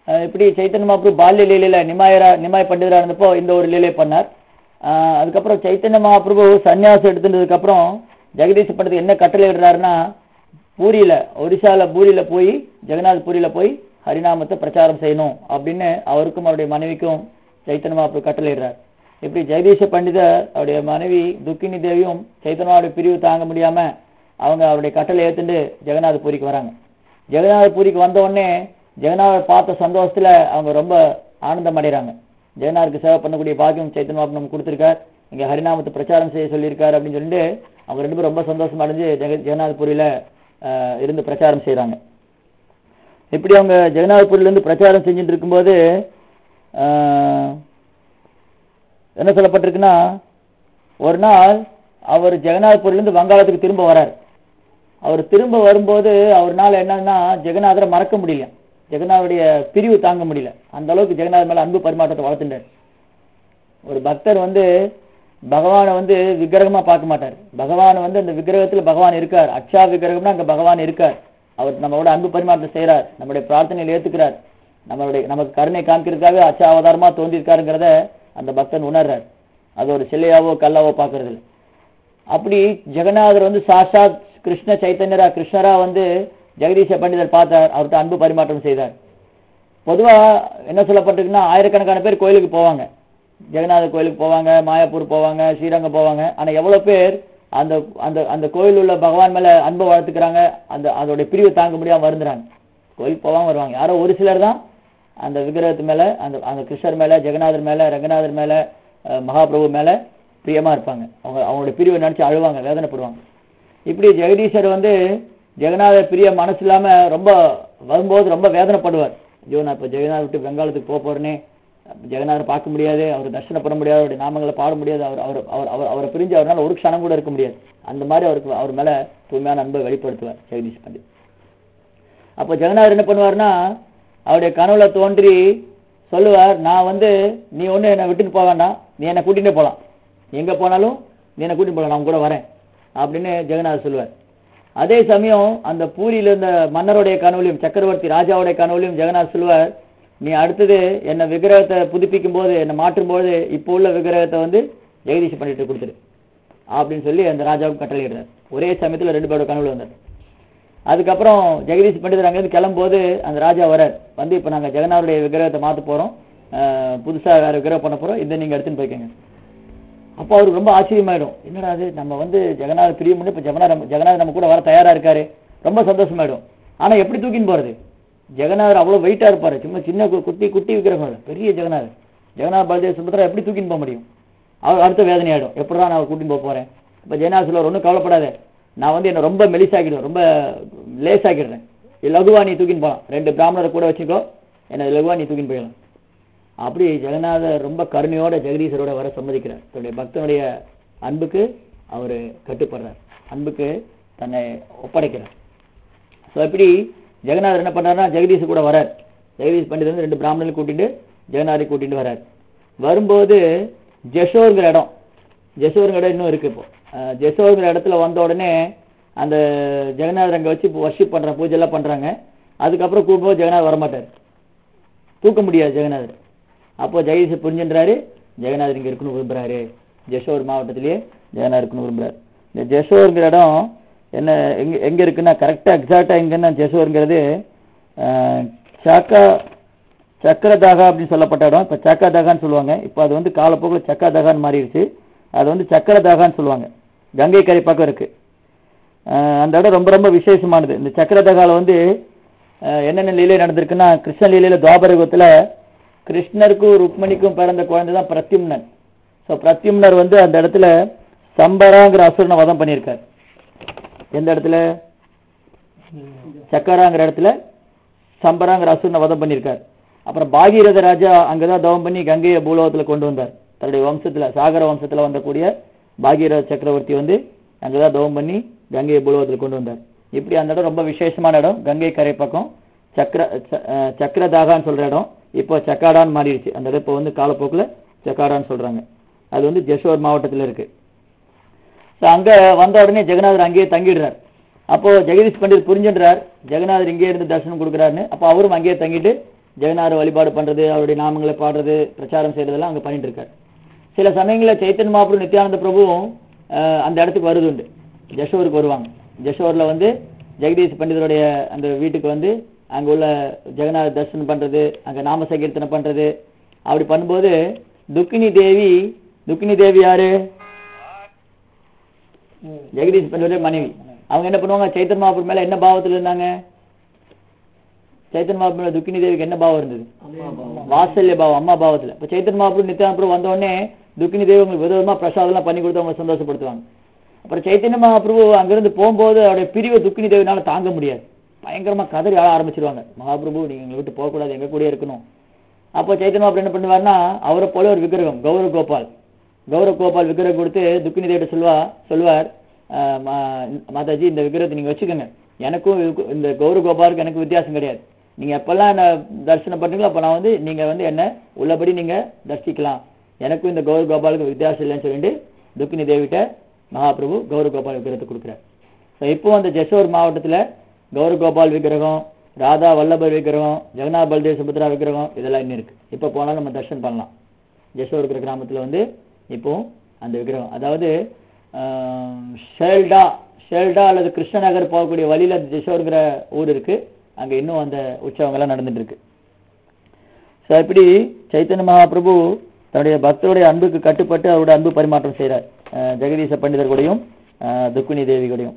இப்படி சைத்தன்ய மகாபிரபு பால்ய லீலையில நிமாய் பண்டிதரா இருந்தப்போ இந்த ஒரு லீலை பண்ணார். அதுக்கப்புறம் சைத்தன்ய மகாபிரபு சன்னியாசம் எடுத்துட்டதுக்கு அப்புறம் ஜெகதீஷ் பண்டிதர் என்ன கட்டளை இடுறாருன்னா, பூரியில ஒரிசால பூரியில போய் ஜெகநாத் பூரியில போய் ஹரிநாமத்தை பிரச்சாரம் செய்யணும் அப்படின்னு அவருக்கும் அவருடைய மனைவிக்கும் சைத்தன்ய மகாபிரபு கட்டளை இடுறார். இப்படி ஜெகதீஷ பண்டிதர் அவருடைய மனைவி துக்கினி தேவியும் சைத்தன்யாவுடைய பிரிவு தாங்க முடியாம அவங்க அவருடைய கட்டளை ஏத்துட்டு ஜெகநாத பூரிக்கு வராங்க. ஜெகநாத பூரிக்கு வந்த உடனே ஜெகநாதர் பார்த்த சந்தோஷத்துல அவங்க ரொம்ப ஆனந்தம் அடைகிறாங்க. ஜெகநாதருக்கு சேவை பண்ணக்கூடிய பாக்கியம் சைத்தன்ய மகாபிரபு நமக்கு கொடுத்திருக்கார், இங்க ஹரிநாமத்தை பிரச்சாரம் செய்ய சொல்லியிருக்காரு அப்படின்னு சொல்லிட்டு அவங்க ரெண்டு பேரும் ரொம்ப சந்தோஷம் அடைஞ்சு ஜெகநாதபுரியில இருந்து பிரச்சாரம் செய்யறாங்க. இப்படி அவங்க ஜெகநாதபுரியில இருந்து பிரச்சாரம் செஞ்சுட்டு இருக்கும்போது என்ன சொல்லப்பட்டிருக்குன்னா, ஒரு நாள் அவர் ஜெகநாதபுரியிலிருந்து வங்காளத்துக்கு திரும்ப வரார். அவர் திரும்ப வரும்போது அவர்னால என்னன்னா ஜெகநாதரை மறக்க முடியல, ஜெகநாதருடைய பிரிவு தாங்க முடியல. அந்த அளவுக்கு ஜெகநாதர் மேல அன்பு பரிமாற்றத்தை வளர்த்துட்டார். ஒரு பக்தர் பகவானை விக்கிரகமா பார்க்க மாட்டார். பகவான் அந்த விக்கிரகத்துல பகவான் இருக்கார், அக்ஷா விக்கிரகம்னா அங்க பகவான் இருக்கார். அவர் நம்மளோட அன்பு பரிமாற்றத்தை செய்யறார், நம்முடைய பிரார்த்தனையில் ஏத்துக்கிறார், நமக்கு கருணை காமிக்கிறதுக்காக அச்சா அவதாரமா தோன்றிருக்காருங்கிறத அந்த பக்தன் உணர்றார். அது ஒரு சிலையாவோ கல்லாவோ பாக்குறது இல்லை. அப்படி ஜெகநாதர் சாட்சாத் கிருஷ்ண சைத்தன்யரா கிருஷ்ணரா ஜெகதீஷ பண்டிதர் பார்த்தார், அவர்கிட்ட அன்பு பரிமாற்றம் செய்தார். பொதுவா என்ன சொல்லப்பட்டிருக்குன்னா, ஆயிரக்கணக்கான பேர் கோயிலுக்கு போவாங்க, ஜெகநாதர் கோயிலுக்கு போவாங்க, மாயாப்பூர் போவாங்க, ஸ்ரீரங்கம் போவாங்க. ஆனா எவ்வளவு பேர் அந்த அந்த அந்த கோயில் உள்ள பகவான் மேல அன்பை வளர்த்துக்கிறாங்க, அதோட பிரிவு தாங்க முடியாம வருந்துறாங்க. கோயிலுக்கு போவாங்க வருவாங்க. யாரோ ஒரு சிலர் தான் அந்த விக்கிரகத்து மேல அந்த கிருஷ்ணர் மேல, ஜெகநாதர் மேல, ரங்கநாதர் மேல, மகாபிரபு மேல பிரியமா இருப்பாங்க. அவங்களோட பிரிவை நினைச்சு அழுவாங்க, வேதனைப்படுவாங்க. இப்படி ஜெகதீஷர் ஜெகநாதர் பிரிய மனசு இல்லாம ரொம்ப வரும்போது ரொம்ப வேதனைப்படுவார். ஐயோ, நான் இப்ப ஜெகநாதர் விட்டு பெங்காலத்துக்கு போறேனே, ஜெகநாதர் பார்க்க முடியாது, அவர் தரிசனம் பண்ண முடியாது, அவருடைய நாமங்களை பாட முடியாது, அவரை பிரிஞ்சு அவரால் ஒரு க்ஷணம் கூட இருக்க முடியாது. அந்த மாதிரி அவர் மேல தூய்மையான அன்பை வெளிப்படுத்துவார் ஜெகதீஷ் பண்டிட். அப்போ ஜெகநாதர் என்ன பண்ணுவார்னா, அவருடைய கனவுல தோன்றி சொல்லுவார், நான் நீ ஒண்ணு என்னை விட்டுட்டு போக வேண்டாம், நீ என்னை கூட்டிகிட்டே போகலாம், எங்க போனாலும் நீ என்னை கூட்டிட்டு போகலாம், நான் கூட வரேன் அப்படின்னு ஜெகநாதர் சொல்லுவார். அதே சமயம் அந்த பூரியில இருந்த மன்னருடைய கனவுலையும் சக்கரவர்த்தி ராஜாவுடைய கனவுலையும் ஜெகநாதர் சொல்லுவார், நீ அடுத்தது என்ன விக்கிரகத்தை புதுப்பிக்கும் போது, என்னை மாற்றும் போது இப்போ உள்ள விக்கிரகத்தை ஜெகதீஷ் பண்ணிட்டு கொடுத்துரு அப்படின்னு சொல்லி அந்த ராஜாவுக்கு கட்டளையிடுறார். ஒரே சமயத்துல ரெண்டு பேரோட கனவுல வந்தார். அதுக்கப்புறம் ஜெகதீஷ் பண்டிதர் அங்கிருந்து கிளம்பும்போது அந்த ராஜா வரார், இப்ப நாங்க ஜெகநாதருடைய விக்கிரகத்தை மாற்ற போறோம், புதுசா வேற விக்கிரகம் பண்ண போறோம், இதை நீங்க எடுத்துன்னு போய்க்கங்க. அப்போ அவருக்கு ரொம்ப ஆச்சரியமாயிடும், என்னடா அது, நம்ம ஜெகநாதர் பிரியம் பண்ணி இப்ப ஜெகநாதர் நம்ம கூட வர தயாரா இருக்காரு, ரொம்ப சந்தோஷமாயிடும். ஆனா எப்படி தூக்கின்னு போறது? ஜெகநாதர் அவ்வளவு வெயிட்டா இருப்பாரு, சும்மா சின்ன குட்டி விக்கிரகம், பெரிய ஜெகநாதர் பலதேவ சுபத்ரா எப்படி தூக்கின்னு போக முடியும்? அவர் அடுத்த வேதனை ஆயிடும், எப்படிதான் நான் கூட்டின்னு போக போறேன். இப்ப ஜெகநாதர் சொல்லுவார், ஒன்றும் கவலைப்படாத, நான் என்ன ரொம்ப மெலிசாக்கிடுவேன், ரொம்ப லேசாக்கிடுறேன், லகுவா நீ தூக்கின்னு போகலாம், 2 பிராமணரை கூட வச்சுக்கோ, என்ன லகுவா நீ தூக்கின்னு போயிடலாம். அப்படி ஜெகநாதர் ரொம்ப கருணையோட ஜெகதீஷரோட வர சம்மதிக்கிறார். தன்னுடைய பக்தனுடைய அன்புக்கு அவரு கட்டுப்படுறார், அன்புக்கு தன்னை ஒப்படைக்கிறார். ஸோ இப்படி ஜெகநாதர் என்ன பண்றாருன்னா ஜெகதீஷ் கூட வரார். ஜெகதீஷ் பண்டிதர் 2 பிராமணர்கள் கூட்டிட்டு ஜெகநாதரை கூட்டிட்டு வரார். வரும்போது ஜெஷோர்ங்கிற இடம் இன்னும் இருக்கு. இப்போ ஜெஷோர்ங்கிற இடத்துல வந்த உடனே அந்த ஜெகநாதர் அங்க வச்சு வர்ஷிப் பண்ற பூஜை எல்லாம் பண்றாங்க. அதுக்கப்புறம் கூப்பிடும்போது ஜெகநாதர் வரமாட்டார், தூக்க முடியாது ஜெகநாதர். அப்போ ஜெகதீஷ் புரிஞ்சுன்றாரு, ஜெகநாதர் இங்க இருக்குன்னு விரும்புறாரு, ஜெஷோர் மாவட்டத்திலேயே ஜெகநாதர் இருக்குன்னு விரும்புறாரு. இந்த ஜெஷோர்ங்கிற இடம் என்ன எங்க இருக்குன்னா, கரெக்டா எக்ஸாக்டா எங்கன்னா ஜெஷோர்ங்கிறது சக்கரதாகா அப்படின்னு சொல்லப்பட்ட இடம். இப்ப சக்கரதாகான்னு சொல்லுவாங்க. இப்போ அது காலப்போக்கில் சக்கரதாகான்னு மாறிடுச்சு. அது சக்கரதாகான்னு சொல்லுவாங்க. கங்கை கரை பக்கம் இருக்கு. அந்த இடம் ரொம்ப ரொம்ப விசேஷமானது. இந்த சக்கரதாகால என்னென்ன லீலை நடந்திருக்குன்னா, கிருஷ்ண லீலையில துவாபரயுகத்துல கிருஷ்ணருக்கும் ருக்மணிக்கும் பிறந்த குழந்தை தான் பிரத்யும்னன். ஸோ பிரத்யும்னர் அந்த இடத்துல சம்பராங்கிற அசுரனை வதம் பண்ணியிருக்கார். எந்த இடத்துல? சக்கராங்கிற இடத்துல சம்பராங்கிற அசுரனை வதம் பண்ணியிருக்கார். அப்புறம் பாகீரத ராஜா அங்கதான் தவம் பண்ணி கங்கையை பூலோகத்துல கொண்டு வந்தார். தன்னுடைய வம்சத்துல, சாகர வம்சத்துல வந்தக்கூடிய பாகீரத சக்கரவர்த்தி அங்கதான் தவம் பண்ணி கங்கையை பூலோகத்துல கொண்டு வந்தார். இப்படி அந்த இடம் ரொம்ப விசேஷமான இடம். கங்கை கரை பக்கம் சக்கரதாகான்னு சொல்ற இடம் இப்போ சக்காடான்னு மாறிடுச்சு. அந்த இடம் இப்போ காலப்போக்கில் சக்காடான்னு சொல்றாங்க. அது ஜெஷோர் மாவட்டத்தில் இருக்கு. அங்க வந்த உடனே ஜெகநாதர் அங்கேயே தங்கிடுறார். அப்போ ஜெகதீஷ் பண்டிட் புரிஞ்சுன்றார், ஜெகநாதர் இங்கே இருந்து தரிசனம் கொடுக்குறாருன்னு. அப்போ அவரும் அங்கேயே தங்கிட்டு ஜெகநாதர் வழிபாடு பண்றது, அவருடைய நாமங்களை பாடுறது, பிரச்சாரம் செய்யறதெல்லாம் அங்க பண்ணிட்டு இருக்காரு. சில சமயங்களில் சைத்தன்ய மகாபிரபு நித்யானந்த பிரபுவும் அந்த இடத்துக்கு வருது உண்டு. ஜெஷோருக்கு வருவாங்க. ஜெஷோர்ல வந்து ஜெகதீஷ் பண்டிதருடைய அந்த வீட்டுக்கு வந்து அங்க உள்ள ஜெகநாத தரிசனம் பண்றது, அங்க நாம சங்கீர்த்தனை பண்றது. அப்படி பண்ணும்போது துக்கினி தேவி யாரு? ஜெகதீஷ் பண்டிதருடைய மனைவி. அவங்க என்ன பண்ணுவாங்க, சைத்தன்ய மகாபிரபு மேல என்ன பாவத்தில் இருந்தாங்க? சைத்தன்ய மகாபிரபு மேல துக்கினி தேவிக்கு என்ன பாவம் இருந்தது? வாத்சல்ய பாவம், அம்மா பாவத்துல. இப்ப சைத்தன்ய மகாபிரபு நித்யானந்த பிரபு வந்த உடனே துக்கினி தேவி உங்களுக்கு விதவிதமா பிரசாதம் பண்ணி கொடுத்து அவங்க சந்தோஷப்படுத்துவாங்க. அப்புறம் சைத்தன்ய மகாபிரபு அங்கிருந்து போகும்போது அவருடைய பிரிவை துக்கினி தேவினால தாங்க முடியாது. பயங்கரமா கதறி ஆள ஆரம்பிச்சிருவாங்க. மகாபிரபு நீங்க எங்களை விட்டு போகக்கூடாது, எங்க கூட இருக்கணும். அப்போ சைத்தன்ய மகாபிரபு என்ன பண்ணுவாருன்னா, அவரை போல ஒரு விக்கிரகம் கௌரவ கோபால் விக்கிரகம் கொடுத்து துக்கினி தேவிட்ட சொல்வார், மாதாஜி இந்த விக்கிரகத்தை நீங்க வச்சுக்கோங்க, எனக்கும் இந்த கௌரவ கோபாலுக்கு எனக்கு வித்தியாசம் கிடையாது. நீங்க எப்பெல்லாம் என்ன தரிசனம் பண்றீங்களோ அப்ப நான் வந்து நீங்க வந்து என்ன உள்ளபடி நீங்க தரிசிக்கலாம், எனக்கும் இந்த கௌரவ கோபாலுக்கு வித்தியாசம் இல்லைன்னு சொல்லிட்டு துக்கினி தேவிட்ட மகாபிரபு கௌரவ கோபால் விக்கிரகத்தை கொடுக்குறார். இப்போ அந்த ஜெஷோர் மாவட்டத்துல கௌரவ கோபால் விக்கிரகம், ராதா வல்லபர் விக்கிரகம், ஜெகநாத் பல்தேவ் சுபத்ரா விக்கிரகம் இதெல்லாம் இன்னும் இருக்கு. இப்ப போனாலும் நம்ம தரிசனம் பண்ணலாம். ஜெஷோர் இருக்கிற கிராமத்துல வந்து இப்போ அந்த விக்கிரகம், அதாவது ஷேல்டா அல்லது கிருஷ்ணநகர் போகக்கூடிய வழியில ஜெஷோர்ங்கிற ஊர் இருக்கு. அங்க இன்னும் அந்த உற்சவங்கள்லாம் நடந்துட்டு இருக்கு. இப்படி சைத்தன்ய மகாபிரபு தன்னுடைய பக்தருடைய அன்புக்கு கட்டுப்பட்டு அவருடைய அன்பு பரிமாற்றம் செய்கிறார், ஜெகதீச பண்டிதர் கூடயும் துக்கினி தேவி கூடயும்.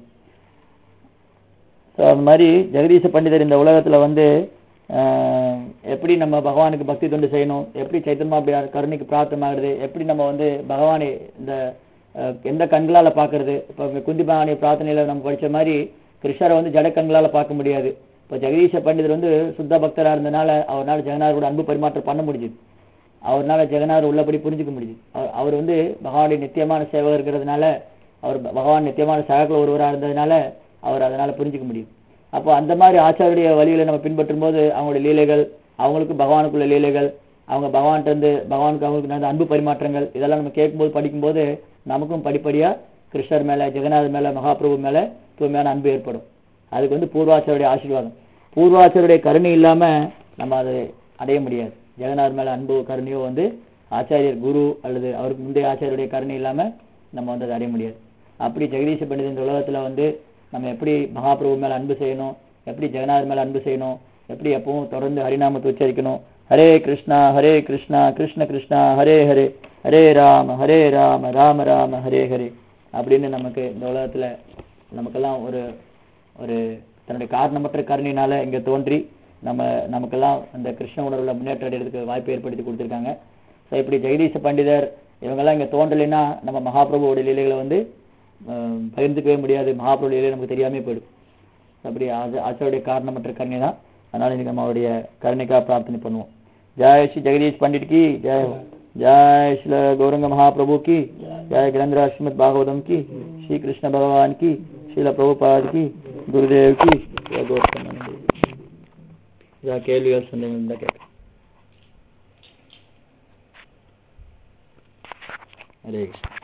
அந்த மாதிரி ஜெகதீச பண்டிதர் இந்த உலகத்துல வந்து எப்படி நம்ம பகவானுக்கு பக்தி தொண்டு செய்யணும், எப்படி சைத்தன்ய மகாபிரபு கருணைக்கு பிரார்த்தமாகிறது, எப்படி நம்ம வந்து பகவானை இந்த எந்த கண்களால பாக்குறது. இப்போ குந்தி பகவானுடைய பிரார்த்தனையில நம்ம படிச்ச மாதிரி கிருஷ்ணரை வந்து ஜட கண்களால பார்க்க முடியாது. இப்போ ஜெகதீச பண்டிதர் வந்து சுத்த பக்தரா இருந்தனால அவரால் ஜெகநாதர் கூட அன்பு பரிமாற்றம் பண்ண முடியுது. அவரால் ஜெகநாதர் உள்ளபடி புரிஞ்சுக்க முடியுது. அவர் வந்து பகவானுடைய நித்தியமான சேவகர் இருக்கிறதுனால, அவர் பகவான் நித்தியமான சேவகர்கள் ஒருவராக இருந்ததுனால அவர் அதனால புரிஞ்சுக்க முடியுது. அப்போ அந்த மாதிரி ஆச்சாரிய வழிகளை நம்ம பின்பற்றும் போது அவங்களுடைய லீலைகள், அவங்களுக்கு பகவானுக்குள்ள லீலைகள், அவங்க பகவான்கிட்ட இருந்து பகவானுக்கு அவங்களுக்கு நடந்த அன்பு பரிமாற்றங்கள் இதெல்லாம் நம்ம கேட்கும்போது படிக்கும்போது நமக்கும் படிப்படியா கிருஷ்ணர் மேல, ஜெகநாதர் மேல, மகாபிரபு மேல தூய்மையான அன்பு ஏற்படும். அதுக்கு வந்து பூர்வாச்சாரிய ஆசீர்வாதம், பூர்வாச்சாரிய கருணை இல்லாம நம்ம அதை அடைய முடியாது. ஜெகநாதர் மேல அன்பு கருணையோ வந்து ஆச்சாரியர் குரு அல்லது அவருக்கு முந்தைய ஆச்சாரியருடைய கருணை இல்லாம நம்ம வந்து அதை அடைய முடியாது. அப்படி ஜெகதீச பண்டிதர் இந்த உலகத்துல வந்து நம்ம எப்படி மகாபிரபு மேல அன்பு செய்யணும், எப்படி ஜெகநாதர் மேல அன்பு செய்யணும், எப்படி எப்பவும் தொடர்ந்து ஹரிநாமத்தை உச்சரிக்கணும். ஹரே கிருஷ்ணா கிருஷ்ண கிருஷ்ணா ஹரே ஹரே, ஹரே ராம ராம ராம ஹரே ஹரே அப்படின்னு நமக்கு இந்த உலகத்துல நமக்கெல்லாம் ஒரு ஒரு தன்னுடைய காரணமற்ற கருணையினால இங்க தோன்றி நமக்கெல்லாம் அந்த கிருஷ்ண உணர்வுல முன்னேற்றம் அடைறதுக்கு வாய்ப்பு ஏற்படுத்தி கொடுத்துருக்காங்க. ஸோ இப்படி ஜெகதீச பண்டிதர் இவங்கெல்லாம் இங்க தோன்றலைன்னா நம்ம மகாபிரபுவோட லீலைகளை வந்து பகிர்ந்துக்கவே முடியாது. மகாபிரபு லீலை நமக்கு தெரியாமே போயிடும். அப்படி ஆச்சாரிய காரணமற்ற கருணை தான். அதனால இன்னைக்கு நம்ம அவருடைய கருணைக்காக பிரார்த்தனை பண்ணுவோம். ஜெய் ஸ்ரீ ஜெகதீஷ் பண்டிட் की जय हो, जय श्री गौरंग महाप्रभु की जय, ग्रंथराज श्रीमद् भागवतम की, श्री कृष्ण भगवान की, श्रील प्रभुपाद की, गुरुदेव की जय. गौतम கேள்விகள் சந்தேகம் கேட்க. ஹரே கிருஷ்ணா.